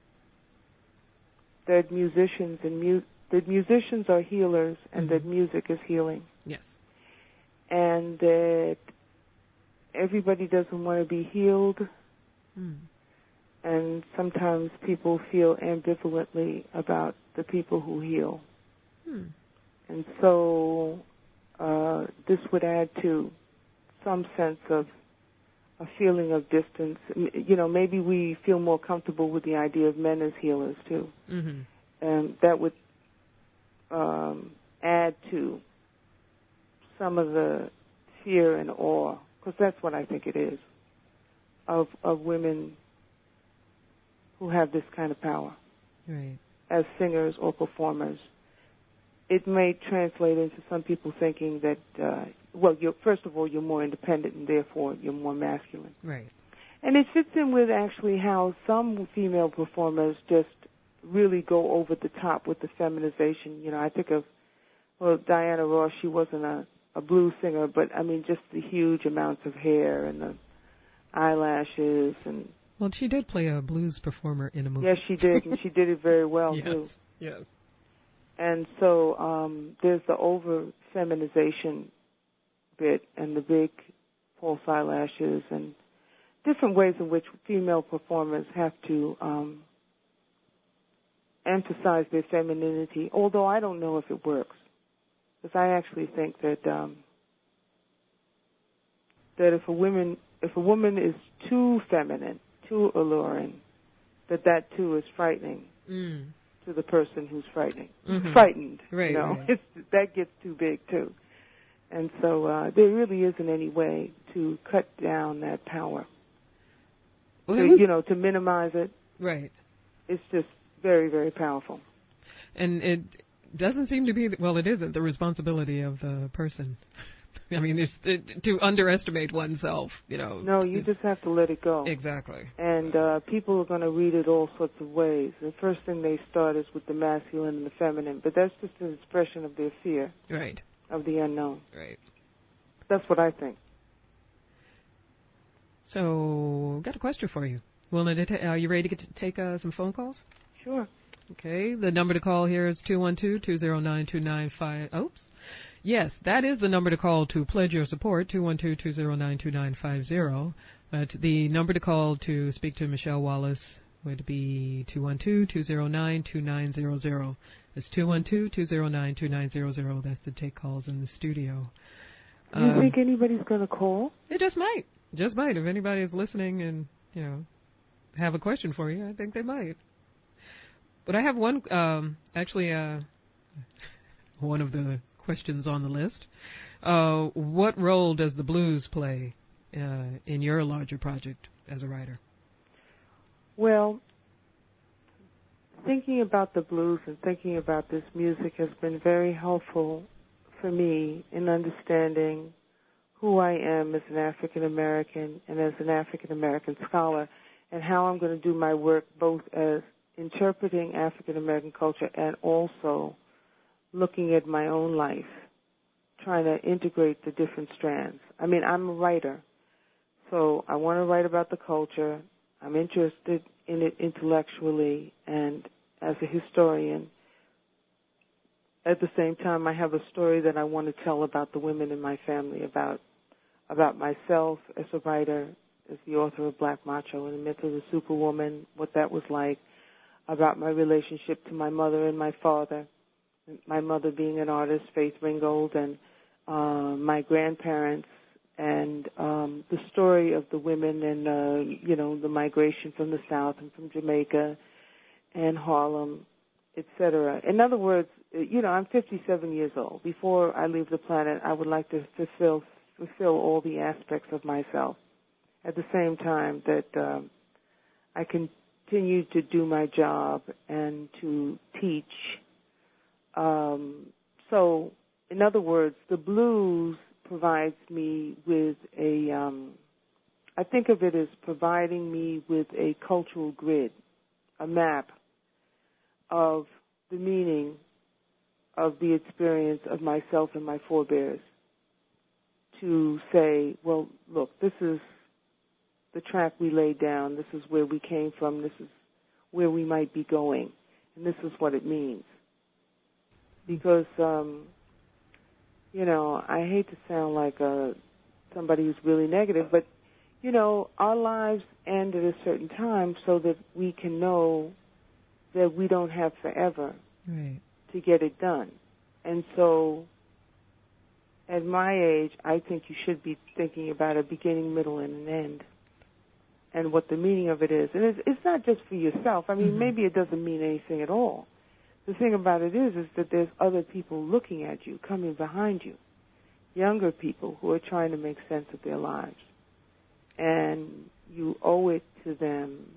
that musicians and mu- that musicians are healers and Mhm. that music is healing. Yes. And that everybody doesn't want to be healed, Mm. and sometimes people feel ambivalently about the people who heal. Hmm. And so uh, this would add to some sense of a feeling of distance. M- You know, maybe we feel more comfortable with the idea of men as healers, too. Mm-hmm. And that would um, add to some of the fear and awe, because that's what I think it is, of, of women who have this kind of power Right. as singers or performers. It may translate into some people thinking that, uh, well, you're, first of all, you're more independent and therefore you're more masculine. Right. And it fits in with actually how some female performers just really go over the top with the feminization. You know, I think of, well, Diana Ross, she wasn't a, a blues singer, but I mean just the huge amounts of hair and the eyelashes and, Well, she did play a blues performer in a movie. yes, she did, and she did it very well, yes. too. Yes. And so um, there's the over feminization bit and the big false eyelashes and different ways in which female performers have to um, emphasize their femininity, although I don't know if it works. Because I actually think that um, that if a woman if a woman is too feminine, too alluring, that that too is frightening Mm. to the person who's frightening, Mm-hmm. frightened. Right, you know, right. it's, that gets too big too. And so uh, there really isn't any way to cut down that power. Well, to, was, you know, to minimize it. right. It's just very, very powerful. And it doesn't seem to be, well, it isn't the responsibility of the person. I mean, there's, it, to underestimate oneself, you know. No, you just have to let it go. Exactly. And uh, people are going to read it all sorts of ways. The first thing they start is with the masculine and the feminine, but that's just an expression of their fear. Right. Of the unknown. Right. That's what I think. So, got a question for you. Well, are you ready to get to take uh, some phone calls? Sure. Okay. The number to call here is two one two, two zero nine, two nine five. Oops. Yes, that is the number to call to pledge your support, two one two, two zero nine, two nine five zero. But the number to call to speak to Michelle Wallace would be two one two, two zero nine, two nine zero zero. It's two one two, two zero nine, two nine zero zero. That's to take calls in the studio. Do you um, think anybody's going to call? It just might. Just might. If anybody's listening and, you know, have a question for you, I think they might. But I have one, um, actually, uh, one of the questions on the list. Uh, what role does the blues play uh, in your larger project as a writer? Well, thinking about the blues and thinking about this music has been very helpful for me in understanding who I am as an African American and as an African American scholar, and how I'm going to do my work both as interpreting African American culture and also looking at my own life, trying to integrate the different strands. I mean, I'm a writer, so I want to write about the culture. I'm interested in it intellectually and as a historian. At the same time, I have a story that I want to tell about the women in my family, about about myself as a writer, as the author of Black Macho and the Myth of the Superwoman, what that was like, about my relationship to my mother and my father, my mother being an artist, Faith Ringgold, and uh, my grandparents, and um, the story of the women and, uh, you know, the migration from the South and from Jamaica and Harlem, et cetera. In other words, you know, I'm fifty-seven years old. Before I leave the planet, I would like to fulfill fulfill all the aspects of myself. At the same time that um, I continue to do my job and to teach. Um, so, in other words, the blues provides me with a, um, I think of it as providing me with a cultural grid, a map of the meaning of the experience of myself and my forebears, to say, well, look, this is the track we laid down, this is where we came from, this is where we might be going, and this is what it means. Because, um, you know, I hate to sound like uh, somebody who's really negative, but, you know, our lives end at a certain time so that we can know that we don't have forever right. to get it done. And so at my age, I think you should be thinking about a beginning, middle, and an end, and what the meaning of it is. And it's, it's not just for yourself. I mean, mm-hmm. maybe it doesn't mean anything at all. The thing about it is, is that there's other people looking at you, coming behind you, younger people who are trying to make sense of their lives. And you owe it to them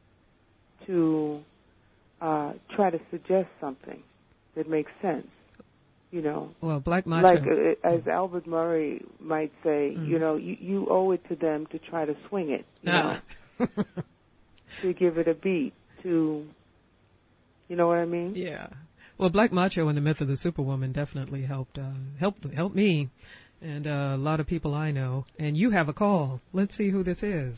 to uh, try to suggest something that makes sense. You know, well, Black Macho. Like uh, as Albert Murray might say, mm. you know, you, you owe it to them to try to swing it, you ah. know, to give it a beat, to, you know what I mean? Yeah. Well, Black Macho and the Myth of the Superwoman definitely helped uh, helped helped me and uh, a lot of people I know. And you have a call. Let's see who this is.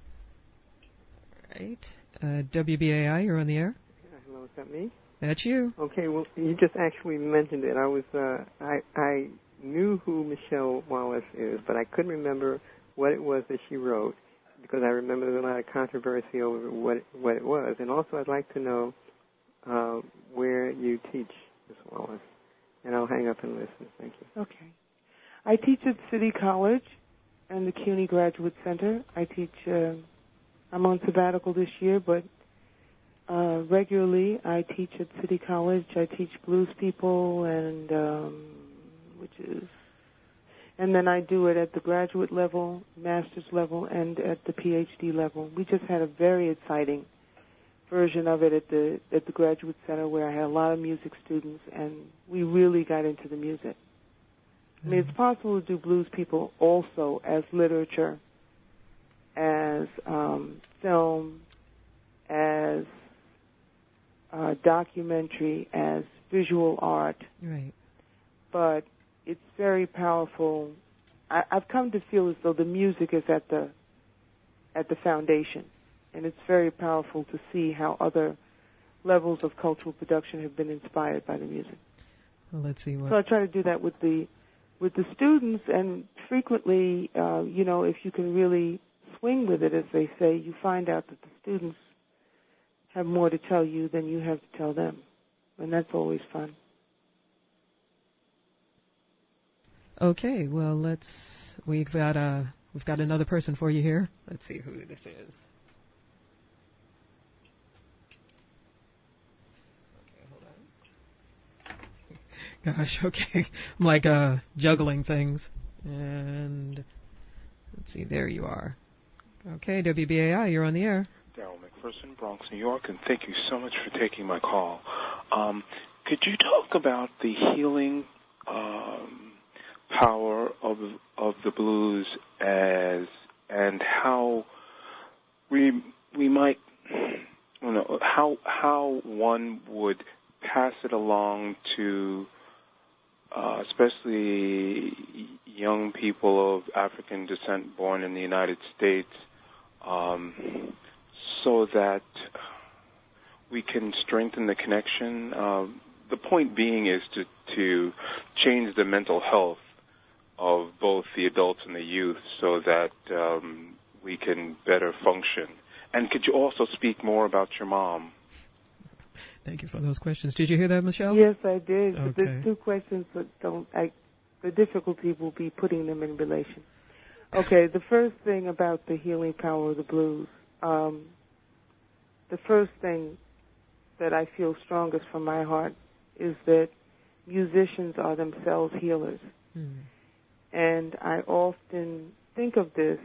All right. Uh, W B A I, you're on the air. Hello, is that me? That's you. Okay, well, you just actually mentioned it. I was, uh, I, I knew who Michelle Wallace is, but I couldn't remember what it was that she wrote, because I remember there was a lot of controversy over what what it was. And also, I'd like to know uh, where you teach, Miz Wallace. And I'll hang up and listen. Thank you. Okay. I teach at City College and the CUNY Graduate Center. I teach, uh, I'm on sabbatical this year, but uh, regularly I teach at City College. I teach blues people, and um, which is, and then I do it at the graduate level, master's level, and at the PhD level. We just had a very exciting version of it at the at the Graduate Center, where I had a lot of music students, and we really got into the music. I mean, it's possible to do blues people also as literature, as um, film, as uh, documentary, as visual art. Right. But it's very powerful. I, I've come to feel as though the music is at the at the foundation, and it's very powerful to see how other levels of cultural production have been inspired by the music. Well, let's see what. So I try to do that with the with the students, and frequently, uh, you know, if you can really swing with it, as they say, you find out that the students have more to tell you than you have to tell them, and that's always fun. Okay, well, let's. We've got a. We've got another person for you here. Let's see who this is. Gosh, okay. I'm like uh, juggling things. And let's see, there you are. Okay, W B A I, you're on the air. Daryl McPherson, Bronx, New York, and thank you so much for taking my call. Um, could you talk about the healing um, power of of the blues as and how we we might you know how how one would pass it along to Uh, especially young people of African descent born in the United States, um, so that we can strengthen the connection. Uh, the point being is to, to change the mental health of both the adults and the youth so that um, we can better function. And could you also speak more about your mom? Thank you for those questions. Did you hear that, Michelle? Yes, I did. Okay. There's two questions that don't. I, the difficulty will be putting them in relation. Okay, the first thing about the healing power of the blues. Um, the first thing that I feel strongest from my heart is that musicians are themselves healers, mm. and I often think of this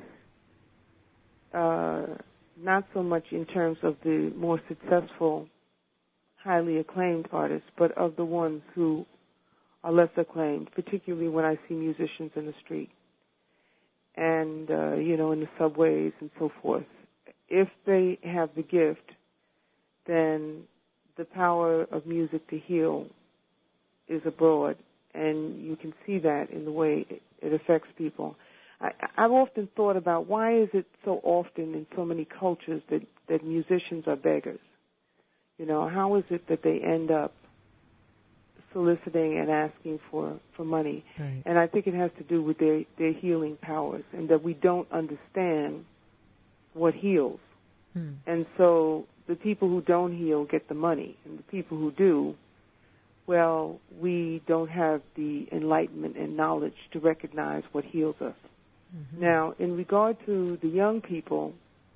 uh, not so much in terms of the more successful, highly acclaimed artists, but of the ones who are less acclaimed, particularly when I see musicians in the street and, uh, you know, in the subways and so forth. If they have the gift, then the power of music to heal is abroad, and you can see that in the way it, it affects people. I, I've often thought about why is it so often in so many cultures that, that musicians are beggars? You know, how is it that they end up soliciting and asking for, for money? Right. And I think it has to do with their, their healing powers, and that we don't understand what heals. Hmm. And so the people who don't heal get the money, and the people who do, well, we don't have the enlightenment and knowledge to recognize what heals us. Mm-hmm. Now, in regard to the young people,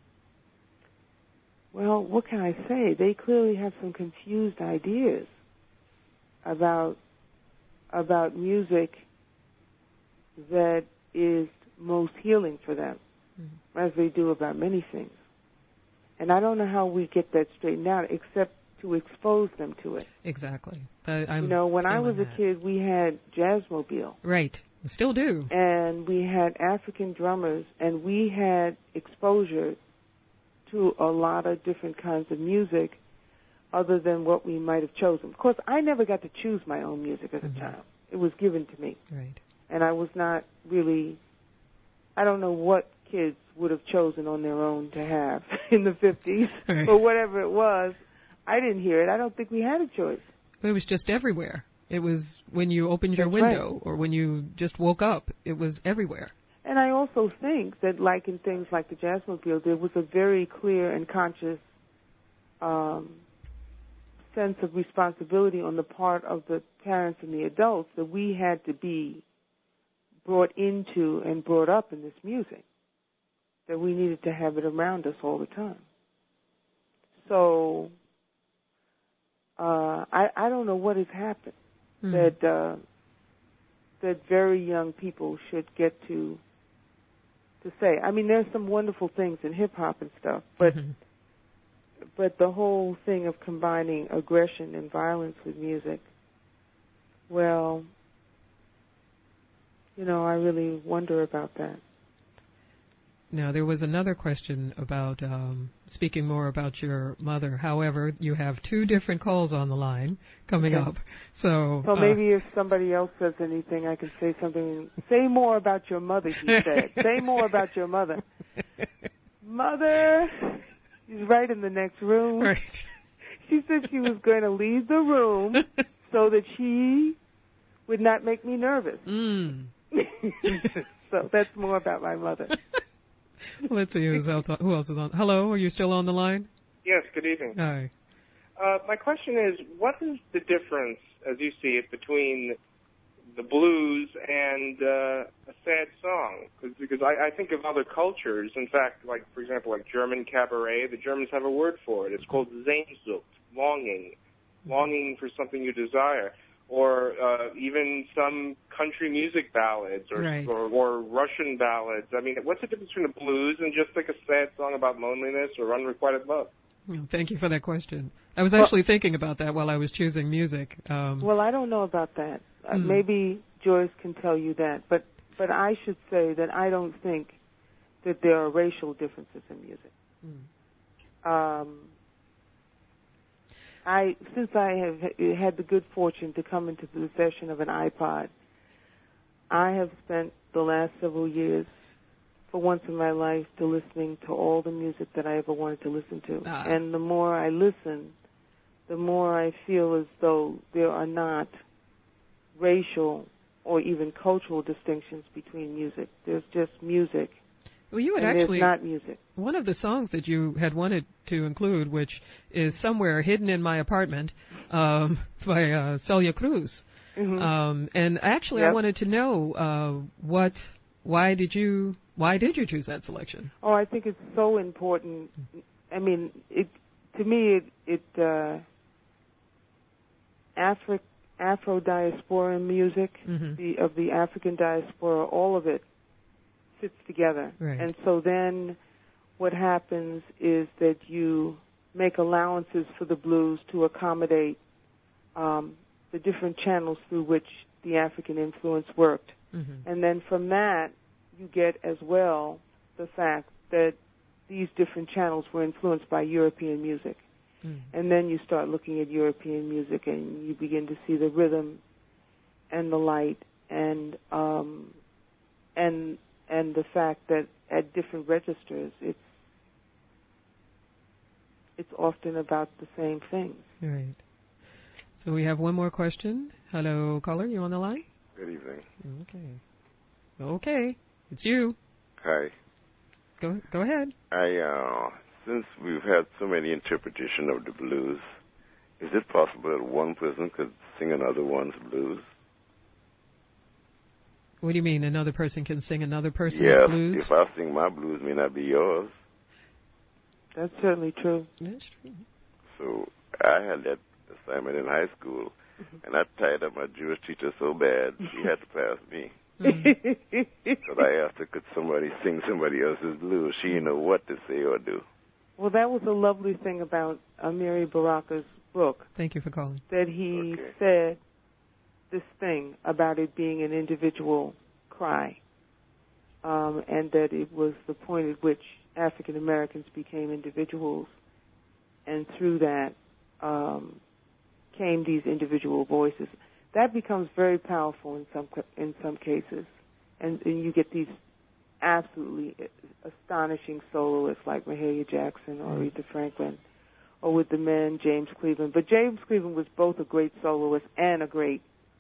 well, what can I say? They clearly have some confused ideas about about music that is most healing for them, mm-hmm. as they do about many things. And I don't know how we get that straightened out except to expose them to it. Exactly. Uh, I'm you know, when I was that. a kid, we had Jazzmobile. Right. We still do. And we had African drummers, and we had exposure to a lot of different kinds of music other than what we might have chosen. Of course, I never got to choose my own music as mm-hmm. a child. It was given to me. Right. And I was not really, I don't know what kids would have chosen on their own to have in the fifties right. or whatever it was. I didn't hear it. I don't think we had a choice. It was just everywhere. It was when you opened your That's window right. or when you just woke up. It was everywhere. And I also think that, like in things like the Jazzmobile, there was a very clear and conscious um, sense of responsibility on the part of the parents and the adults that we had to be brought into and brought up in this music, that we needed to have it around us all the time. So uh, I, I don't know what has happened mm. that uh, that very young people should get to to say. I mean, there's some wonderful things in hip hop and stuff, but mm-hmm. but the whole thing of combining aggression and violence with music, well, you know, I really wonder about that. Now, there was another question about um, speaking more about your mother. However, you have two different calls on the line coming okay. up. So, so uh, maybe if somebody else says anything, I can say something. Say more about your mother, he said. Say more about your mother. Mother, she's right in the next room. Right. She said she was going to leave the room so that she would not make me nervous. Mm. So that's more about my mother. Let's see who's else, who else is on. Hello, are you still on the line? Yes, good evening. Hi. Uh, my question is, what is the difference, as you see it, between the blues and uh, a sad song? Cause, because I, I think of other cultures. In fact, like, for example, like German cabaret, the Germans have a word for it. It's called Sehnsucht, longing, longing for something you desire. Or uh, even some country music ballads or, right. or or Russian ballads. I mean, what's the difference between a blues and just like a sad song about loneliness or unrequited love? Well, thank you for that question. I was actually well, thinking about that while I was choosing music. Um, well, I don't know about that. Uh, mm. Maybe Joyce can tell you that. But, but I should say that I don't think that there are racial differences in music. Mm. Um I, since I have had the good fortune to come into the possession of an iPod, I have spent the last several years, for once in my life, to listening to all the music that I ever wanted to listen to. Ah. And the more I listen, the more I feel as though there are not racial or even cultural distinctions between music. There's just music. Well, you had and actually not music. One of the songs that you had wanted to include, which is somewhere hidden in my apartment, um, by uh, Celia Cruz. Mm-hmm. Um, and actually, yep. I wanted to know uh, what, why did you, why did you choose that selection? Oh, I think it's so important. I mean, it to me, it, it uh, Afri- Afro diaspora music, mm-hmm. the of the African diaspora, all of it fits together. Right. And so then what happens is that you make allowances for the blues to accommodate um, the different channels through which the African influence worked. Mm-hmm. And then from that, you get as well the fact that these different channels were influenced by European music. Mm. And then you start looking at European music and you begin to see the rhythm and the light and um, and and the fact that at different registers, it's it's often about the same things. Right. So we have one more question. Hello, caller, you on the line? Good evening. Okay. Okay, it's you. Hi. Go go ahead. I uh, since we've had so many interpretations of the blues, is it possible that one person could sing another one's blues? What do you mean, another person can sing another person's yes, blues? If I sing my blues, may not be yours. That's certainly true. That's true. So I had that assignment in high school, mm-hmm. and I tied up my Jewish teacher so bad, she had to pass me. Because I asked her, could somebody sing somebody else's blues? She didn't know what to say or do. Well, that was a lovely thing about Amiri Baraka's book. Thank you for calling. That he okay. said this thing about it being an individual cry, um, and that it was the point at which African Americans became individuals, and through that um, came these individual voices. That becomes very powerful in some in some cases, and, and you get these absolutely astonishing soloists like Mahalia Jackson or Aretha Franklin, or with the men James Cleveland. But James Cleveland was both a great soloist and a great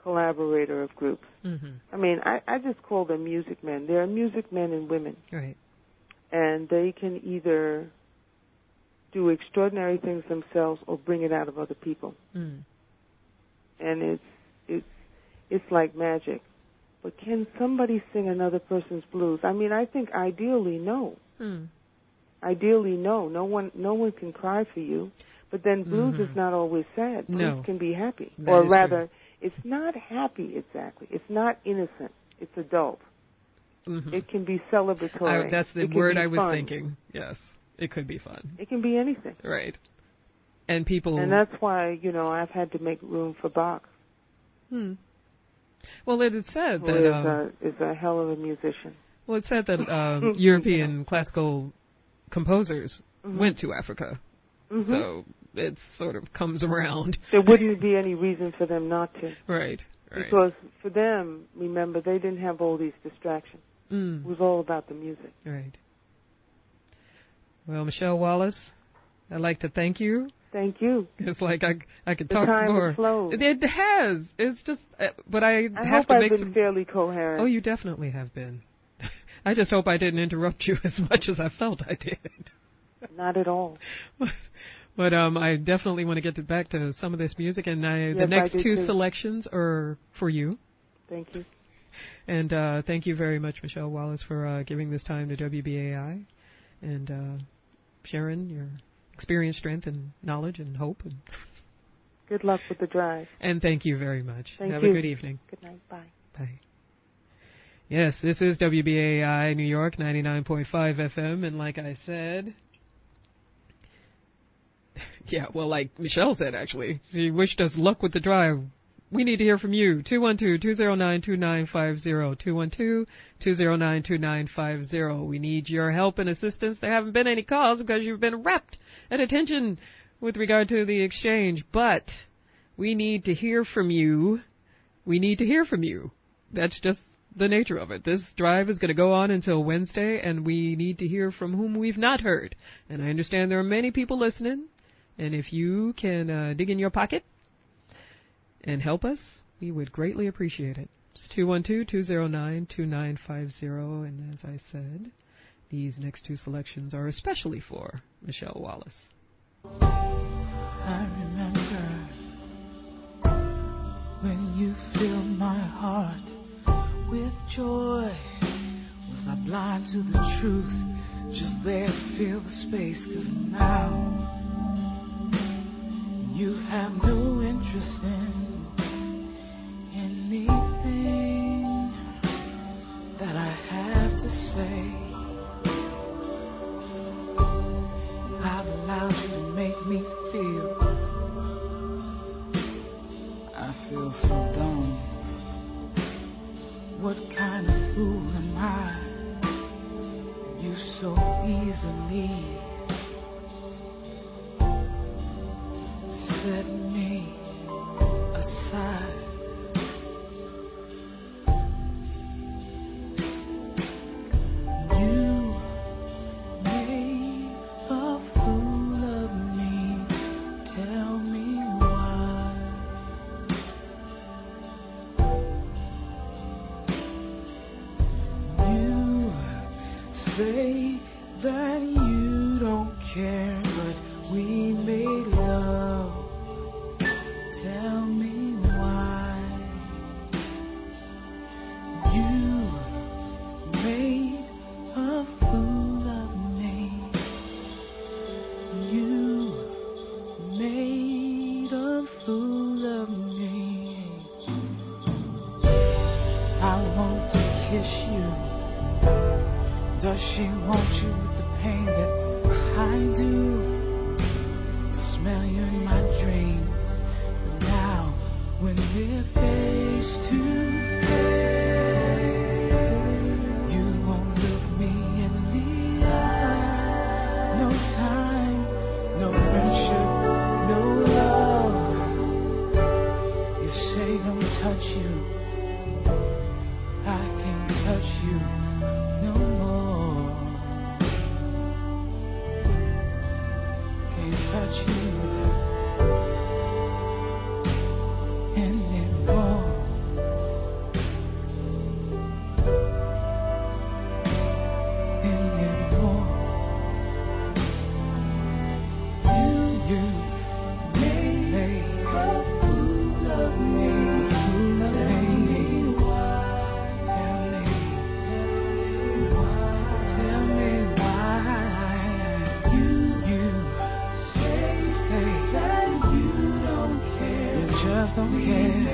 collaborator of groups. Mm-hmm. I mean, I, I just call them music men. They're music men and women. Right. And they can either do extraordinary things themselves or bring it out of other people. Mm. And it's it's it's like magic. But can somebody sing another person's blues? I mean, I think ideally, no. Mm. Ideally, no. No one no one can cry for you. But then blues mm-hmm. is not always sad. Blues no. can be happy. That or is rather, true. It's not happy exactly. It's not innocent. It's adult. Mm-hmm. It can be celebratory. I, that's the it word I was fun. thinking. Yes. It could be fun. It can be anything. Right. And people... And that's why, you know, I've had to make room for Bach. Hmm. Well, it is said Who that... is, Um, a, is a hell of a musician. Well, it's said that um, European classical composers mm-hmm. went to Africa. Mm-hmm. So it sort of comes around. There wouldn't be any reason for them not to. Right, right. Because for them, remember, they didn't have all these distractions. Mm. It was all about the music. Right. Well, Michelle Wallace, I'd like to thank you. Thank you. It's like I, I could the talk time some more. Has flowed. It has. It's just, uh, but I, I have hope to I've make been some. fairly coherent. Oh, you definitely have been. I just hope I didn't interrupt you as much as I felt I did. Not at all. But um, I definitely want to get to back to some of this music, and I, yes, the next two too. selections are for you. Thank you. And uh, thank you very much, Michelle Wallace, for uh, giving this time to W B A I and uh, sharing your experience, strength, and knowledge and hope. And good luck with the drive. And thank you very much. Thank Have you. a good evening. Good night. Bye. Bye. Yes, this is W B A I New York, ninety-nine point five F M, and like I said... Yeah, well, like Michelle said, actually. She wished us luck with the drive. We need to hear from you. two one two, two zero nine, two nine five zero. two one two, two zero nine, two nine five zero. We need your help and assistance. There haven't been any calls because you've been rapt at attention with regard to the exchange. But we need to hear from you. We need to hear from you. That's just the nature of it. This drive is going to go on until Wednesday, and we need to hear from whom we've not heard. And I understand there are many people listening. And if you can uh, dig in your pocket and help us, we would greatly appreciate it. It's two one two, two zero nine, two nine five zero. And as I said, these next two selections are especially for Michelle Wallace. I remember when you filled my heart with joy. Was I blind to the truth? Just there to feel the space, 'cause now you have no interest in anything that I have to say. I've allowed you to make me feel. I feel so dumb. What kind of fool am I? You so easily set me aside. You made a fool of me. Tell me why. You say that you don't care, but we made love. Tell me why. You made a fool of me. You made a fool of me. I want to kiss you. Does she want you with the pain that I do? Smell you in my dreams. Now, when we're face to face, you won't look me in the eye. No time, no friendship, no love. You say don't touch you. I can't touch you no more. Can't touch you anymore. don't care.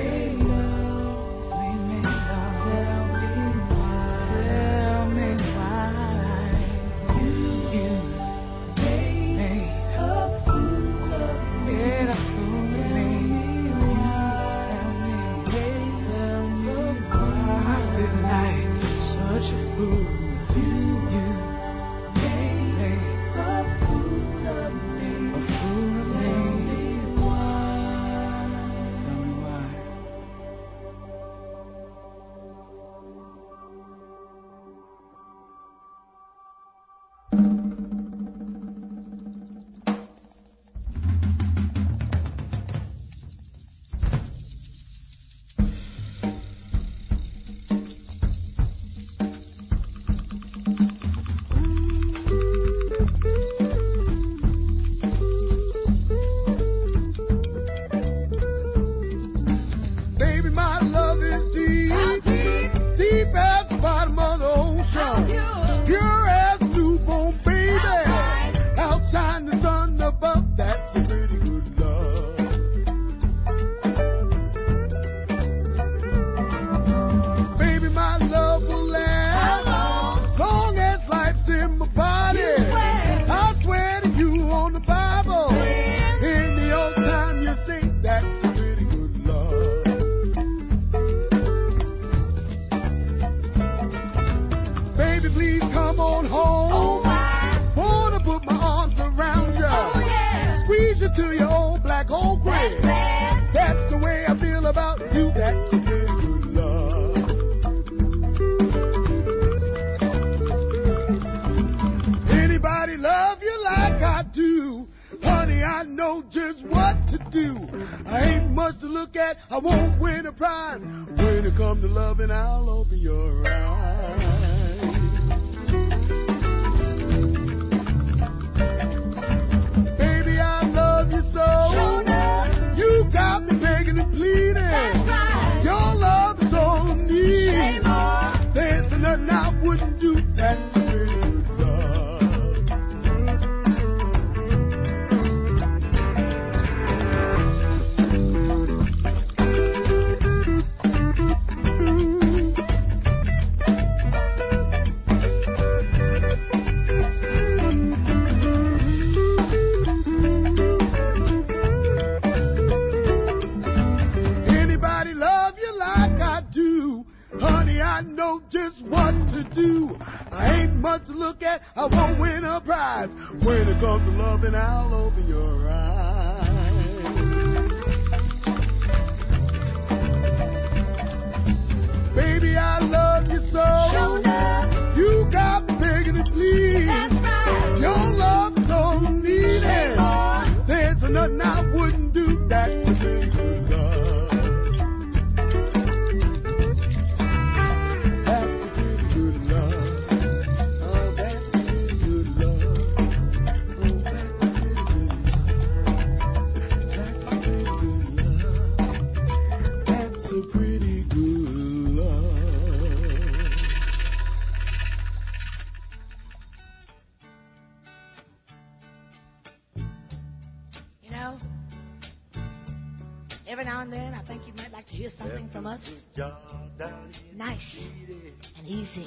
Nice and easy.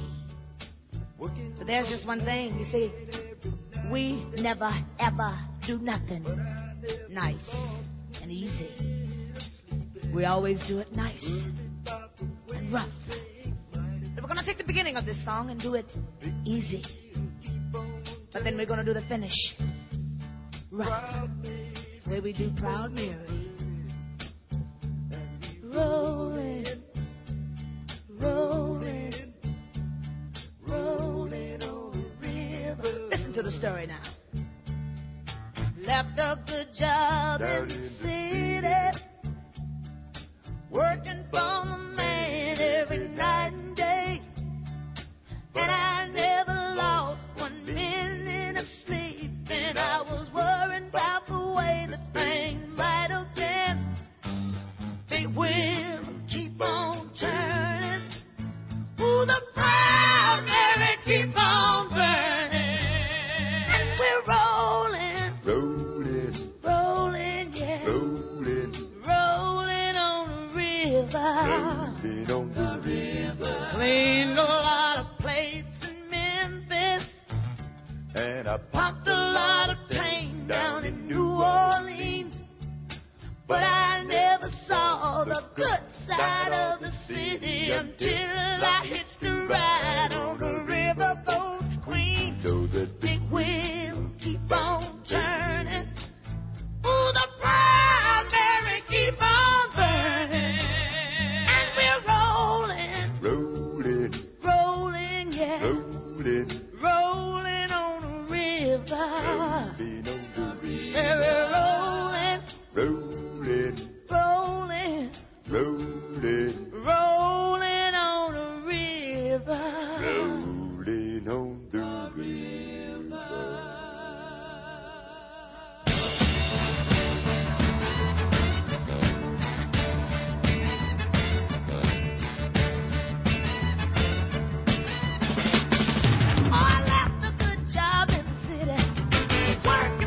But there's just one thing, you see, we never ever do nothing nice and easy. We always do it nice and rough. But we're going to take the beginning of this song and do it easy. But then we're going to do the finish rough. That's the way we do Proud Mary. Rolling, rolling, rolling on the river. Listen to the story now. Left a good job in the city, working for the man every night and day. And I never lost one minute of sleep, and I was worried about the way that things might have been. Big wheel keep on turning. Ooh, the Proud Mary keep on burning. And we're rolling, rolling, rolling, yeah. Rolling. Rolling on the river. Rolling, rolling, rolling, rolling, rolling on the river. Rolling on the river. Oh, I left a good job in the city. Worked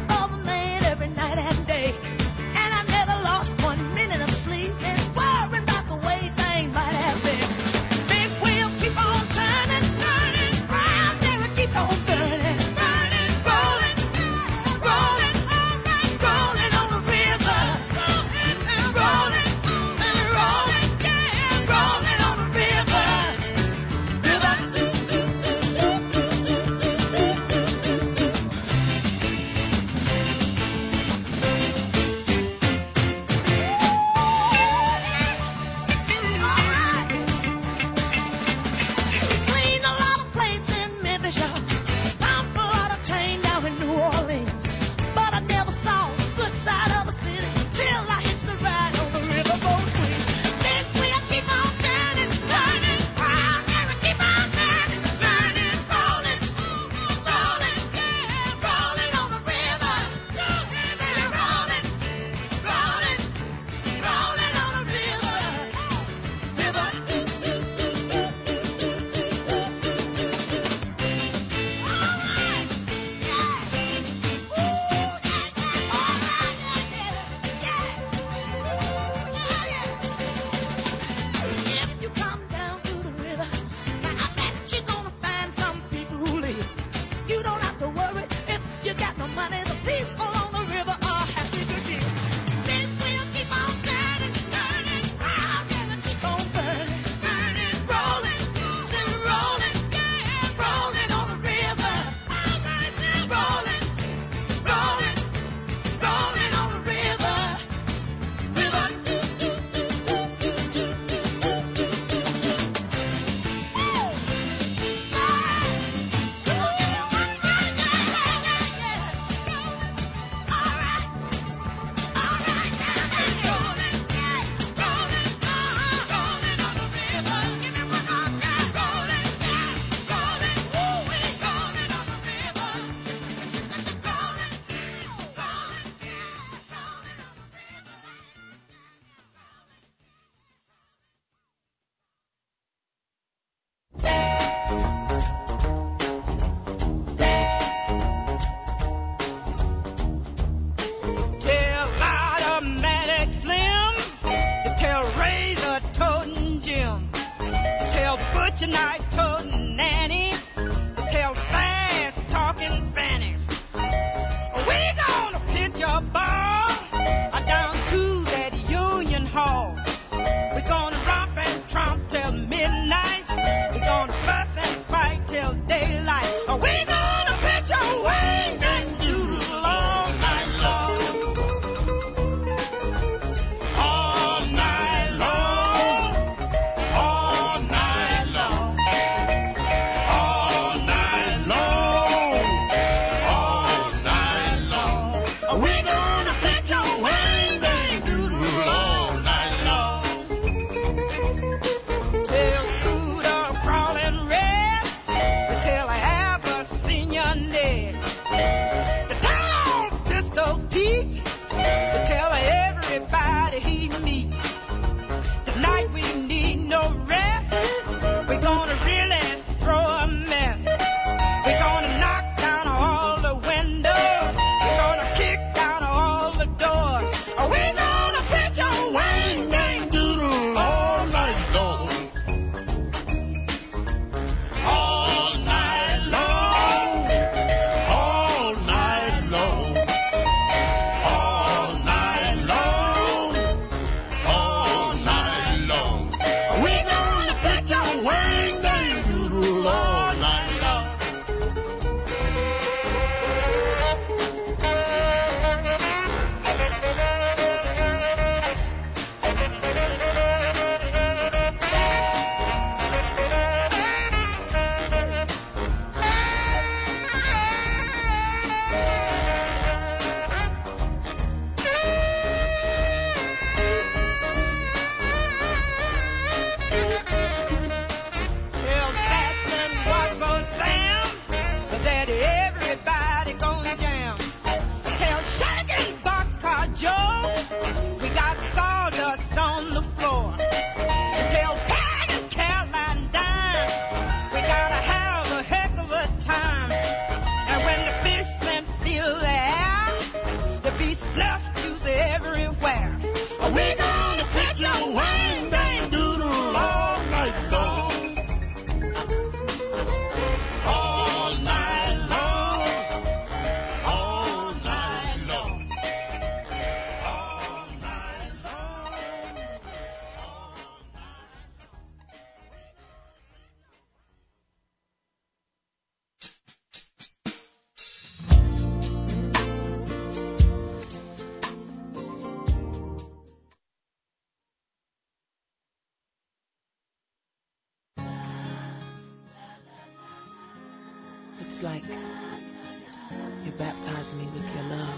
like you're baptizing me with your love.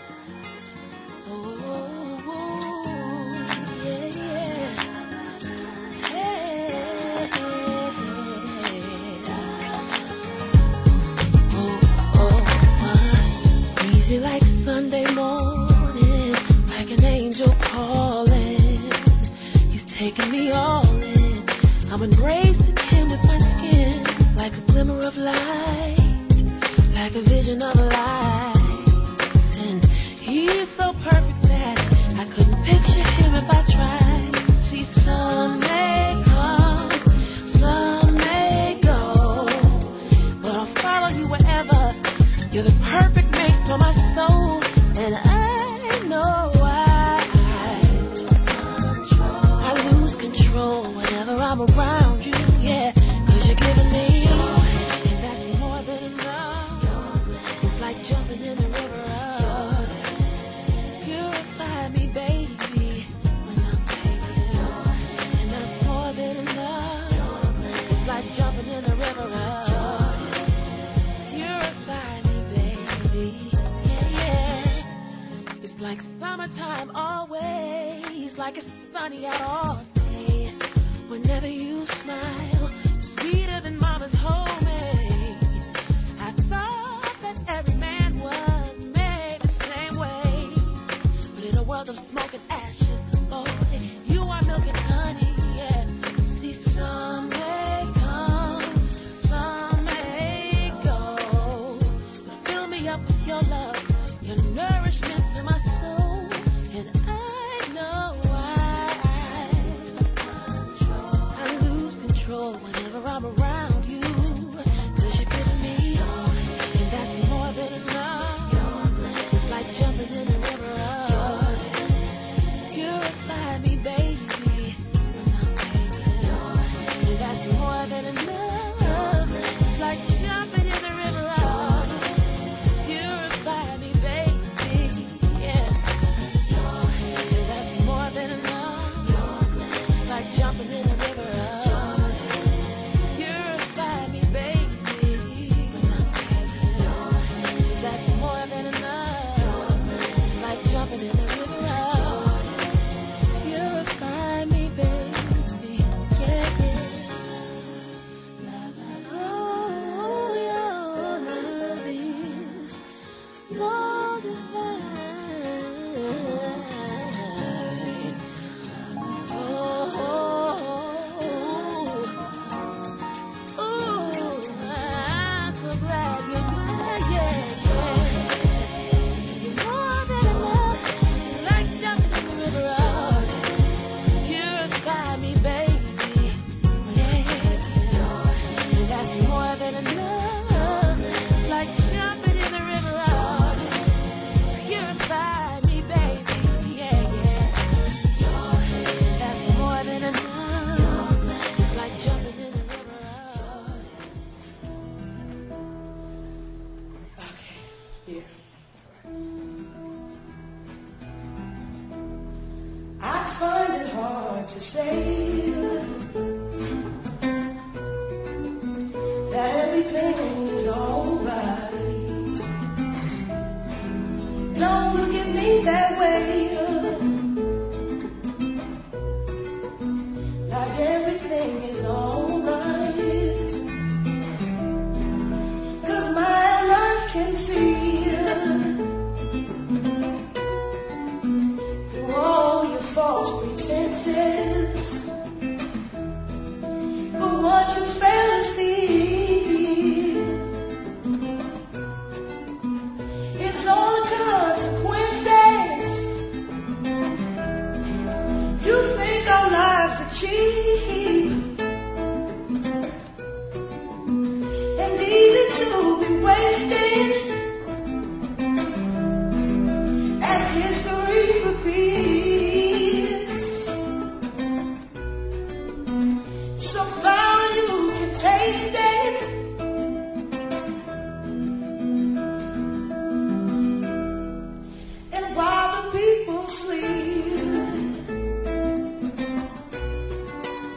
Oh, yeah, yeah. Hey, oh, oh, uh, easy like Sunday morning, like an angel calling. He's taking me all in. I'm embracing him with my skin, like a glimmer of light, like a vision of light. And he is so perfect that I couldn't picture him if I tried. See, some may come, some may go, but I'll follow you wherever. You're the perfect mate for my soul, and I know why I lose control whenever I'm around you, yeah, 'cause you're giving me, and that's more than enough. It's like jumping in the river of, purify me, baby, when I'm taking, and that's more than enough. It's like jumping in the river of, purify me, baby, yeah, yeah. It's like summertime always, like it's sunny out all day. Whenever you smile, sweeter than mama's homemade. I thought that every man was made the same way, but in a world of smoke and ashes, Lord, you are milk and honey, yeah. See, some may come, some may go, but fill me up with your love, your nourishment to my soul, and I know whenever I'm around you, 'cause you're giving me, and that's more than enough. It's like jumping in the river of, purify me, baby, when I'm taking, and that's more than enough. It's like jumping in the river of, purify me, baby, yeah, and that's more than enough. It's like jumping in the river of, jumping in the river of, purify me, baby, yeah, yeah. Oh, your love is so divine. Oh, oh, oh, oh, I'm so glad you're mine, yeah. To say that everything is alright. Don't look at me that way, like everything is alright. 'Cause my eyes can see through all your false pretenses. But what you fail to see, it's all the consequences. You think our lives are cheap and easy to be wasted as history repeats. So far you can taste it, and while the people sleep,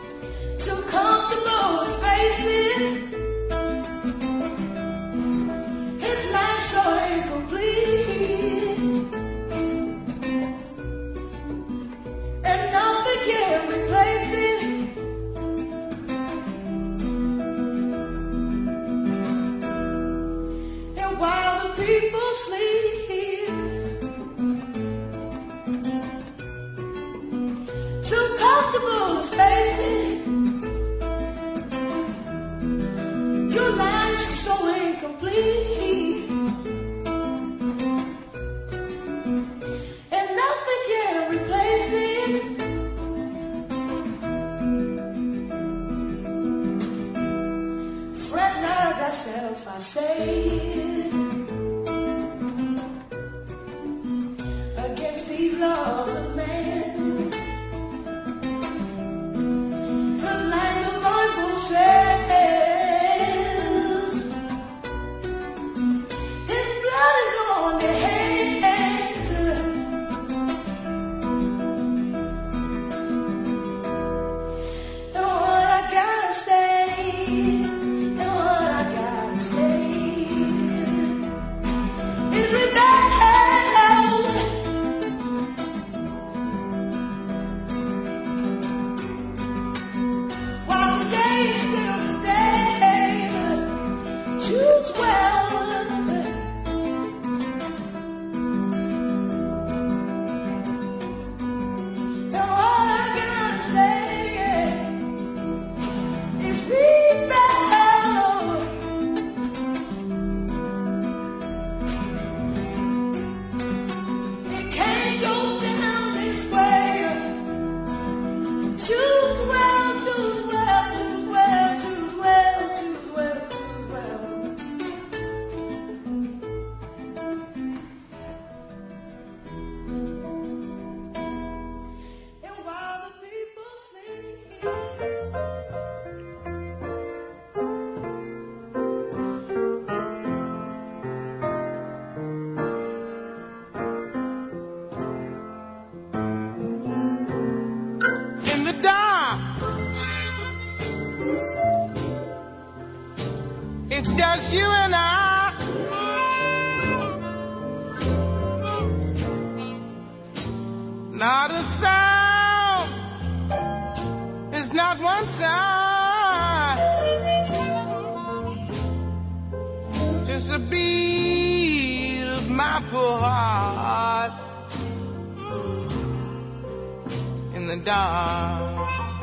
my poor heart in the dark.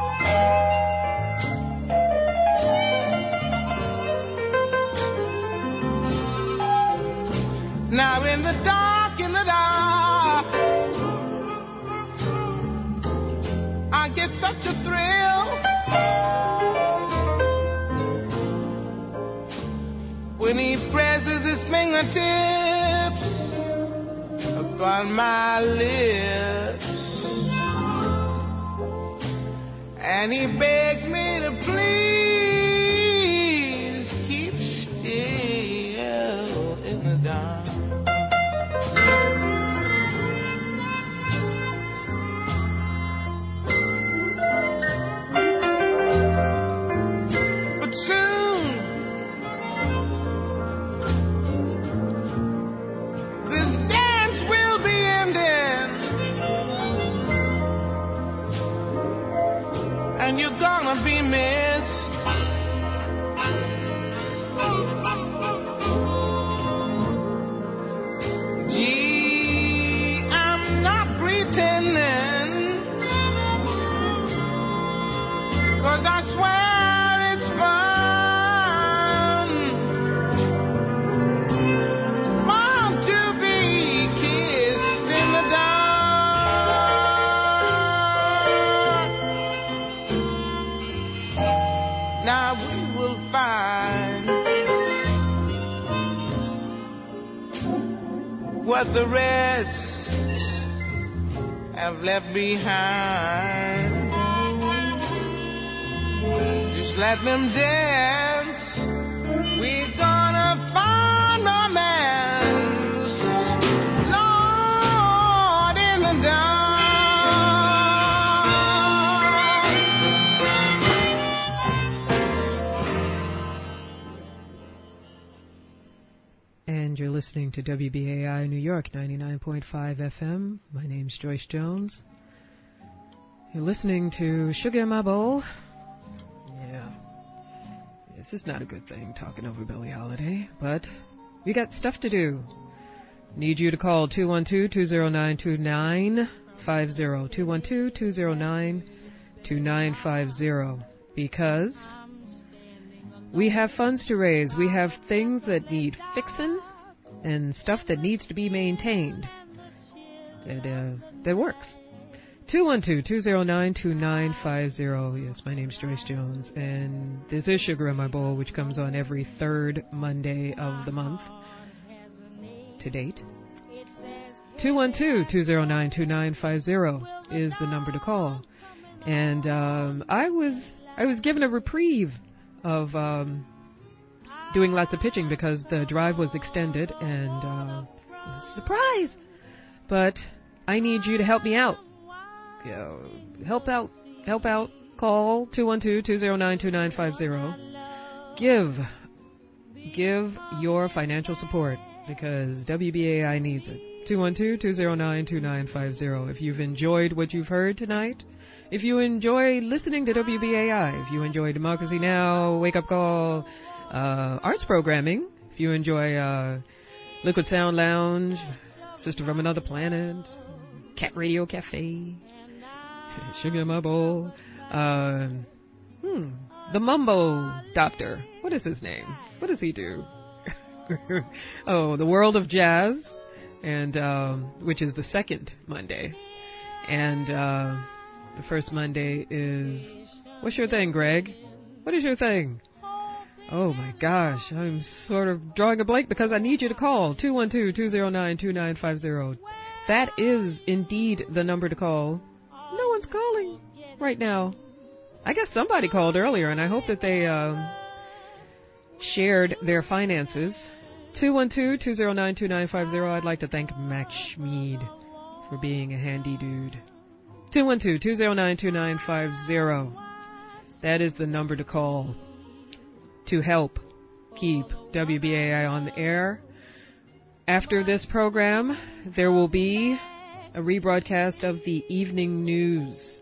Now in the dark, in the dark, I get such a thrill when he presses his fingertips upon my lips, and he begs me to please keep still in the dark. And you're gonna be missed. Gee, I'm not pretending, 'cause I swear it's fun, fun to be kissed in the dark. Now we will find what the rest have left behind. Just let them dance. We're gonna find romance, Lord, in the dark. And you're listening to W B A I New York, ninety-nine point five F M. My name's Joyce Jones. You're listening to Sugar in My Bowl. Yeah. This is not a good thing, talking over Billie Holiday, but we got stuff to do. Need you to call two one two, two zero nine, two nine five zero, two one two, two zero nine, two nine five zero, because we have funds to raise. We have things that need fixing and stuff that needs to be maintained that uh, that works. two one two, two zero nine, two nine five zero. Yes, my name's Joyce Jones, and this is Sugar in My Bowl, which comes on every third Monday of the month to date. two one two, two zero nine, two nine five zero is the number to call. And um, I was I was given a reprieve of um, doing lots of pitching because the drive was extended, and uh, it was a surprise. But I need you to help me out. You know, help out, help out. Call two one two, two zero nine, two nine five zero. Give, give your financial support because W B A I needs it. two one two, two zero nine, two nine five zero. If you've enjoyed what you've heard tonight, if you enjoy listening to W B A I, if you enjoy Democracy Now!, Wake Up Call, uh, arts programming, if you enjoy uh, Liquid Sound Lounge, Sister from Another Planet, Cat Radio Cafe, Sugar in My Bowl, uh, hmm, the Mumbo Doctor. What is his name? What does he do? Oh, the World of Jazz, and um, which is the second Monday, and uh, the first Monday is, what's your thing, Greg? What is your thing? Oh my gosh, I'm sort of drawing a blank because I need you to call two one two, two zero nine, two nine five zero. That is indeed the number to call. No one's calling right now. I guess somebody called earlier, and I hope that they uh, shared their finances. two one two, two zero nine, two nine five zero. I'd like to thank Max Schmid for being a handy dude. two one two, two zero nine, two nine five zero. That is the number to call to help keep W B A I on the air. After this program, there will be a rebroadcast of the evening news.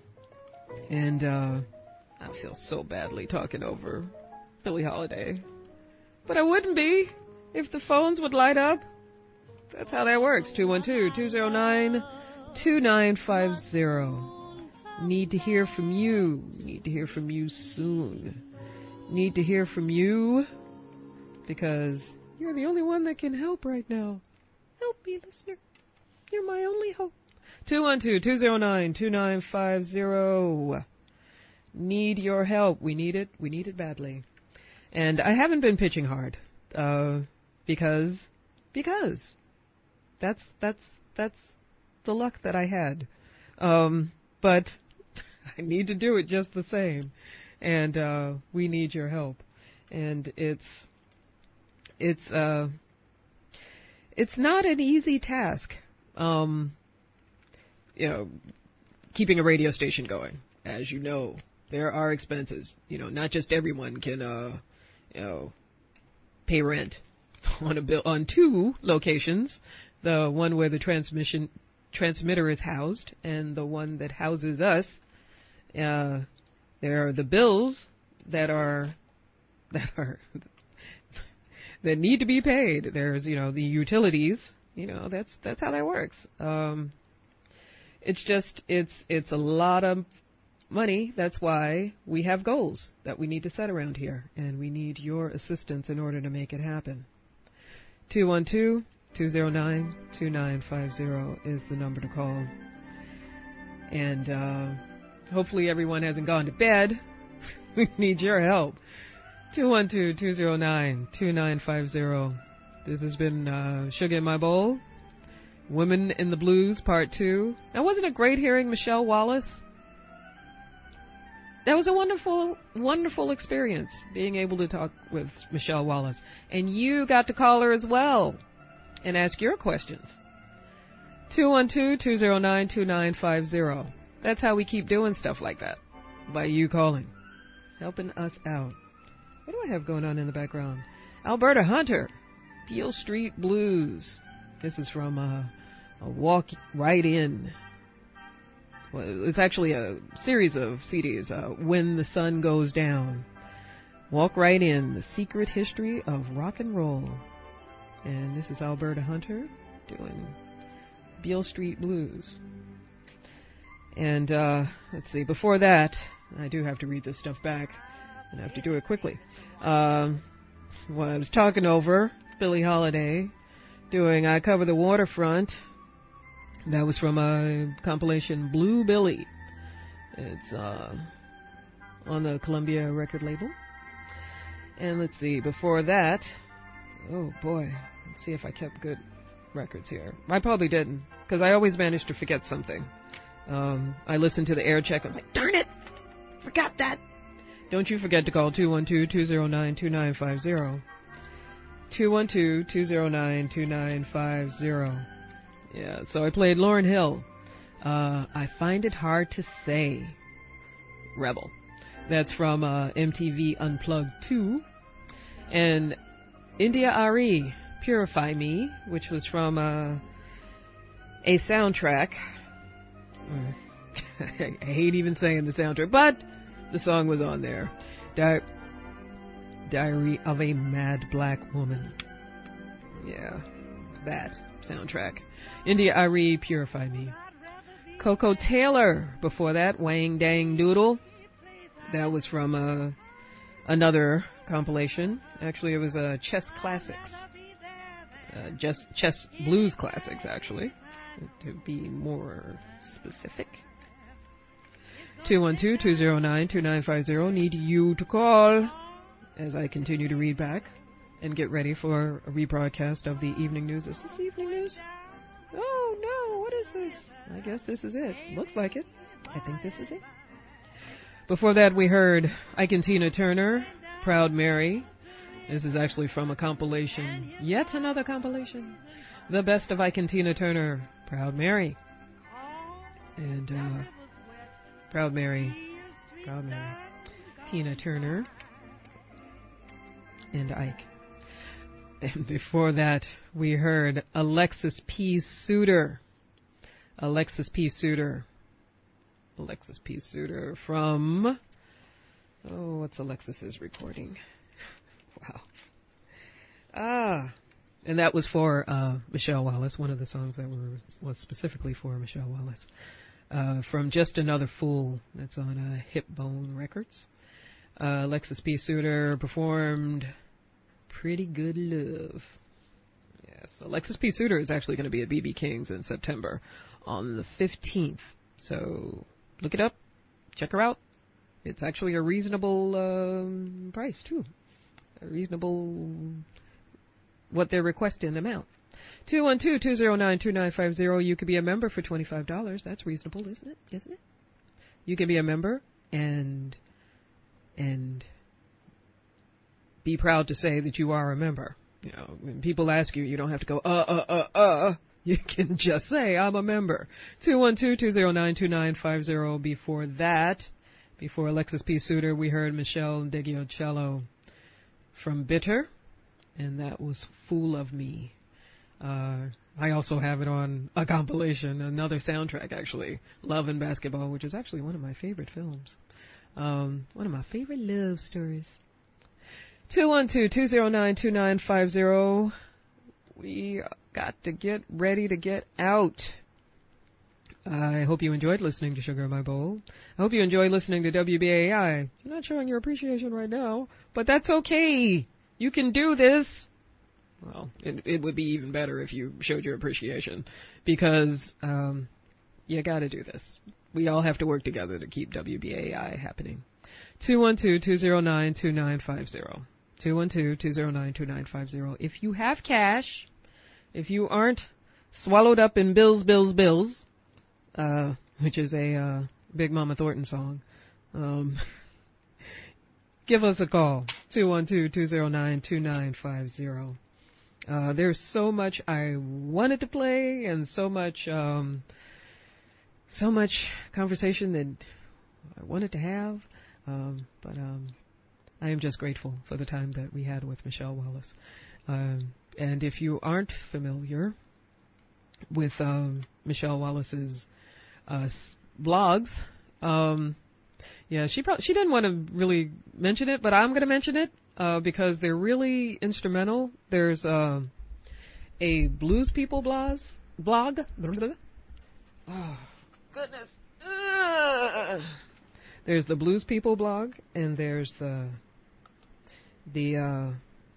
And uh, I feel so badly talking over Billie Holiday. But I wouldn't be if the phones would light up. That's how that works. two one two, two zero nine, two nine five zero. Need to hear from you. Need to hear from you soon. Need to hear from you because you're the only one that can help right now. Help me, listener. You're my only hope. two one two, two zero nine, two nine five zero. Need your help. We need it. We need it badly. And I haven't been pitching hard uh, because because that's that's that's the luck that I had. Um, but I need to do it just the same, and uh, we need your help. And it's it's uh, it's not an easy task. Um, you know, keeping a radio station going, as you know. There are expenses. You know, not just everyone can, uh, you know, pay rent on a bill on two locations. The one where the transmission transmitter is housed, and the one that houses us. Uh, there are the bills that are that are that need to be paid. There's, you know, the utilities. You know, that's that's how that works. Um, it's just it's it's a lot of money. That's why we have goals that we need to set around here, and we need your assistance in order to make it happen. two one two, two zero nine, two nine five zero is the number to call. And uh, hopefully everyone hasn't gone to bed. We need your help. two one two, two zero nine, two nine five zero. This has been uh, Sugar in My Bowl. Women in the Blues, Part two. Now, wasn't it great hearing Michelle Wallace? That was a wonderful, wonderful experience, being able to talk with Michelle Wallace. And you got to call her as well and ask your questions. two one two, two zero nine, two nine five zero. That's how we keep doing stuff like that, by you calling, helping us out. What do I have going on in the background? Alberta Hunter, Beale Street Blues. This is from uh, a Walk Right In. Well, it's actually a series of C Ds. Uh, When the Sun Goes Down. Walk Right In, The Secret History of Rock and Roll. And this is Alberta Hunter doing Beale Street Blues. And uh, let's see, before that, I do have to read this stuff back, and I have to do it quickly. Uh, when I was talking over Billie Holiday doing I Cover the Waterfront, that was from a compilation, Blue Billy. It's uh, on the Columbia record label. And let's see, before that, oh boy, let's see if I kept good records here. I probably didn't, because I always manage to forget something. Um, I listen to the air check, I'm like, darn it, forgot that. Don't you forget to call two one two, two zero nine, two nine five zero. two one two, two zero nine, two nine five zero. Yeah, so I played Lauryn Hill. Uh, I Find It Hard to Say. Rebel. That's from uh, M T V Unplugged two. And India Arie, Purify Me, which was from uh, a soundtrack. Mm. I hate even saying the soundtrack, but the song was on there. Di- Diary of a Mad Black Woman. Yeah, that soundtrack. India Arie, Purify Me. Coco Taylor, before that, Wang Dang Doodle. That was from uh, another compilation. Actually, it was uh, Chess Classics. Uh, just Chess Blues Classics, actually, to be more specific. two one two, two zero nine, two nine five zero. Need you to call as I continue to read back and get ready for a rebroadcast of the evening news. Is this evening news? Oh, no, what is this? I guess this is it. Looks like it. I think this is it. Before that, we heard Ike and Tina Turner, Proud Mary. This is actually from a compilation, yet another compilation. The Best of Ike and Tina Turner, Proud Mary. And, uh, Proud Mary, Proud Mary, Tina Turner, and Ike. And before that, we heard Alexis P. Suter. Alexis P. Suter. Alexis P. Suter from... Oh, what's Alexis's recording? Wow. Ah, And that was for uh, Michelle Wallace, one of the songs that were, was specifically for Michelle Wallace. Uh, from Just Another Fool, that's on uh, Hip Bone Records. Uh, Alexis P. Suter performed Pretty Good Love. Yes, Alexis P. Suter is actually going to be at B B King's in September on the fifteenth. So look it up, check her out. It's actually a reasonable um, price, too. A reasonable, what they're requesting amount. two one two, two zero nine, two nine five zero. You could be a member for twenty-five dollars. That's reasonable, isn't it? Isn't it? You can be a member and and be proud to say that you are a member. You know, when people ask you, you don't have to go, uh, uh, uh, uh. You can just say, I'm a member. two one two, two zero nine, two nine five zero. Before that, before Alexis P. Suter, we heard Michelle Deggiocello from Bitter, and that was Fool of Me. Uh, I also have it on a compilation, another soundtrack, actually, Love and Basketball, which is actually one of my favorite films. Um, one of my favorite love stories. two one two, two zero nine, two nine five zero. We got to get ready to get out. I hope you enjoyed listening to Sugar in My Bowl. I hope you enjoyed listening to W B A I. You're not showing your appreciation right now, but that's okay. You can do this. Well, it, it would be even better if you showed your appreciation, because um, you got to do this. We all have to work together to keep W B A I happening. two one two, two zero nine, two nine five zero. two one two, two zero nine, two nine five zero. If you have cash, if you aren't swallowed up in bills, bills, bills, uh, which is a uh, Big Mama Thornton song, um, give us a call. two one two, two zero nine, two nine five zero. Uh, there's so much I wanted to play, and so much, um, so much conversation that I wanted to have, um, but um, I am just grateful for the time that we had with Michelle Wallace. Um, and if you aren't familiar with um, Michelle Wallace's uh, blogs, um, yeah, she probably she didn't want to really mention it, but I'm going to mention it uh, because they're really instrumental. There's uh, a Blues People blog. blog. Oh, goodness. Uh. There's the Blues People blog, and there's the the uh,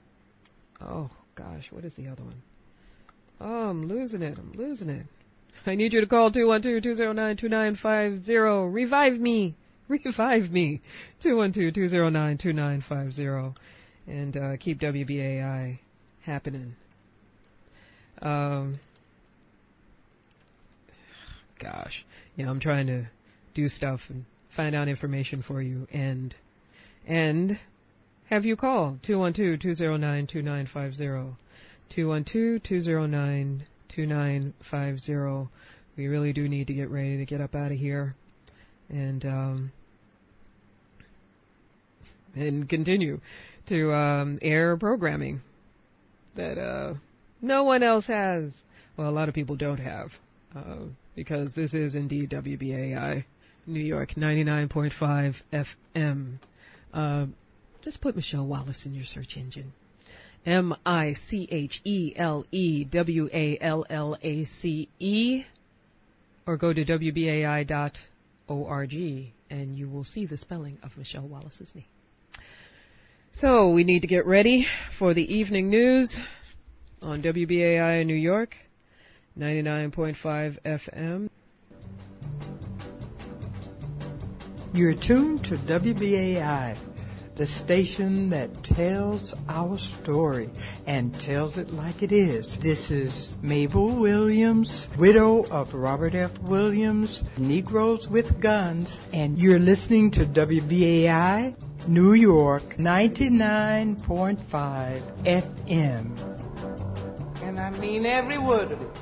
oh gosh, what is the other one? Oh, I'm losing it. I'm losing it. I need you to call two one two, two zero nine, two nine five zero. Revive me. Revive me. two one two, two zero nine, two nine five zero. And uh, keep W B A I happening. Um, gosh. Yeah, I'm trying to do stuff and find out information for you and and have you call two one two, two zero nine, two nine five zero. two one two, two zero nine, two nine five zero. We really do need to get ready to get up out of here and um, and continue to um, air programming that uh, no one else has. Well, a lot of people don't have uh, because this is indeed W B A I New York ninety-nine point five F M. Uh, just put Michelle Wallace in your search engine. M I C H E L E W A L L A C E, or go to W B A I dot org and you will see the spelling of Michelle Wallace's name. So we need to get ready for the evening news on W B A I New York ninety-nine point five F M. You're tuned to W B A I, the station that tells our story and tells it like it is. This is Mabel Williams, widow of Robert F. Williams, Negroes with Guns, and you're listening to W B A I New York ninety-nine point five F M. And I mean every word of it.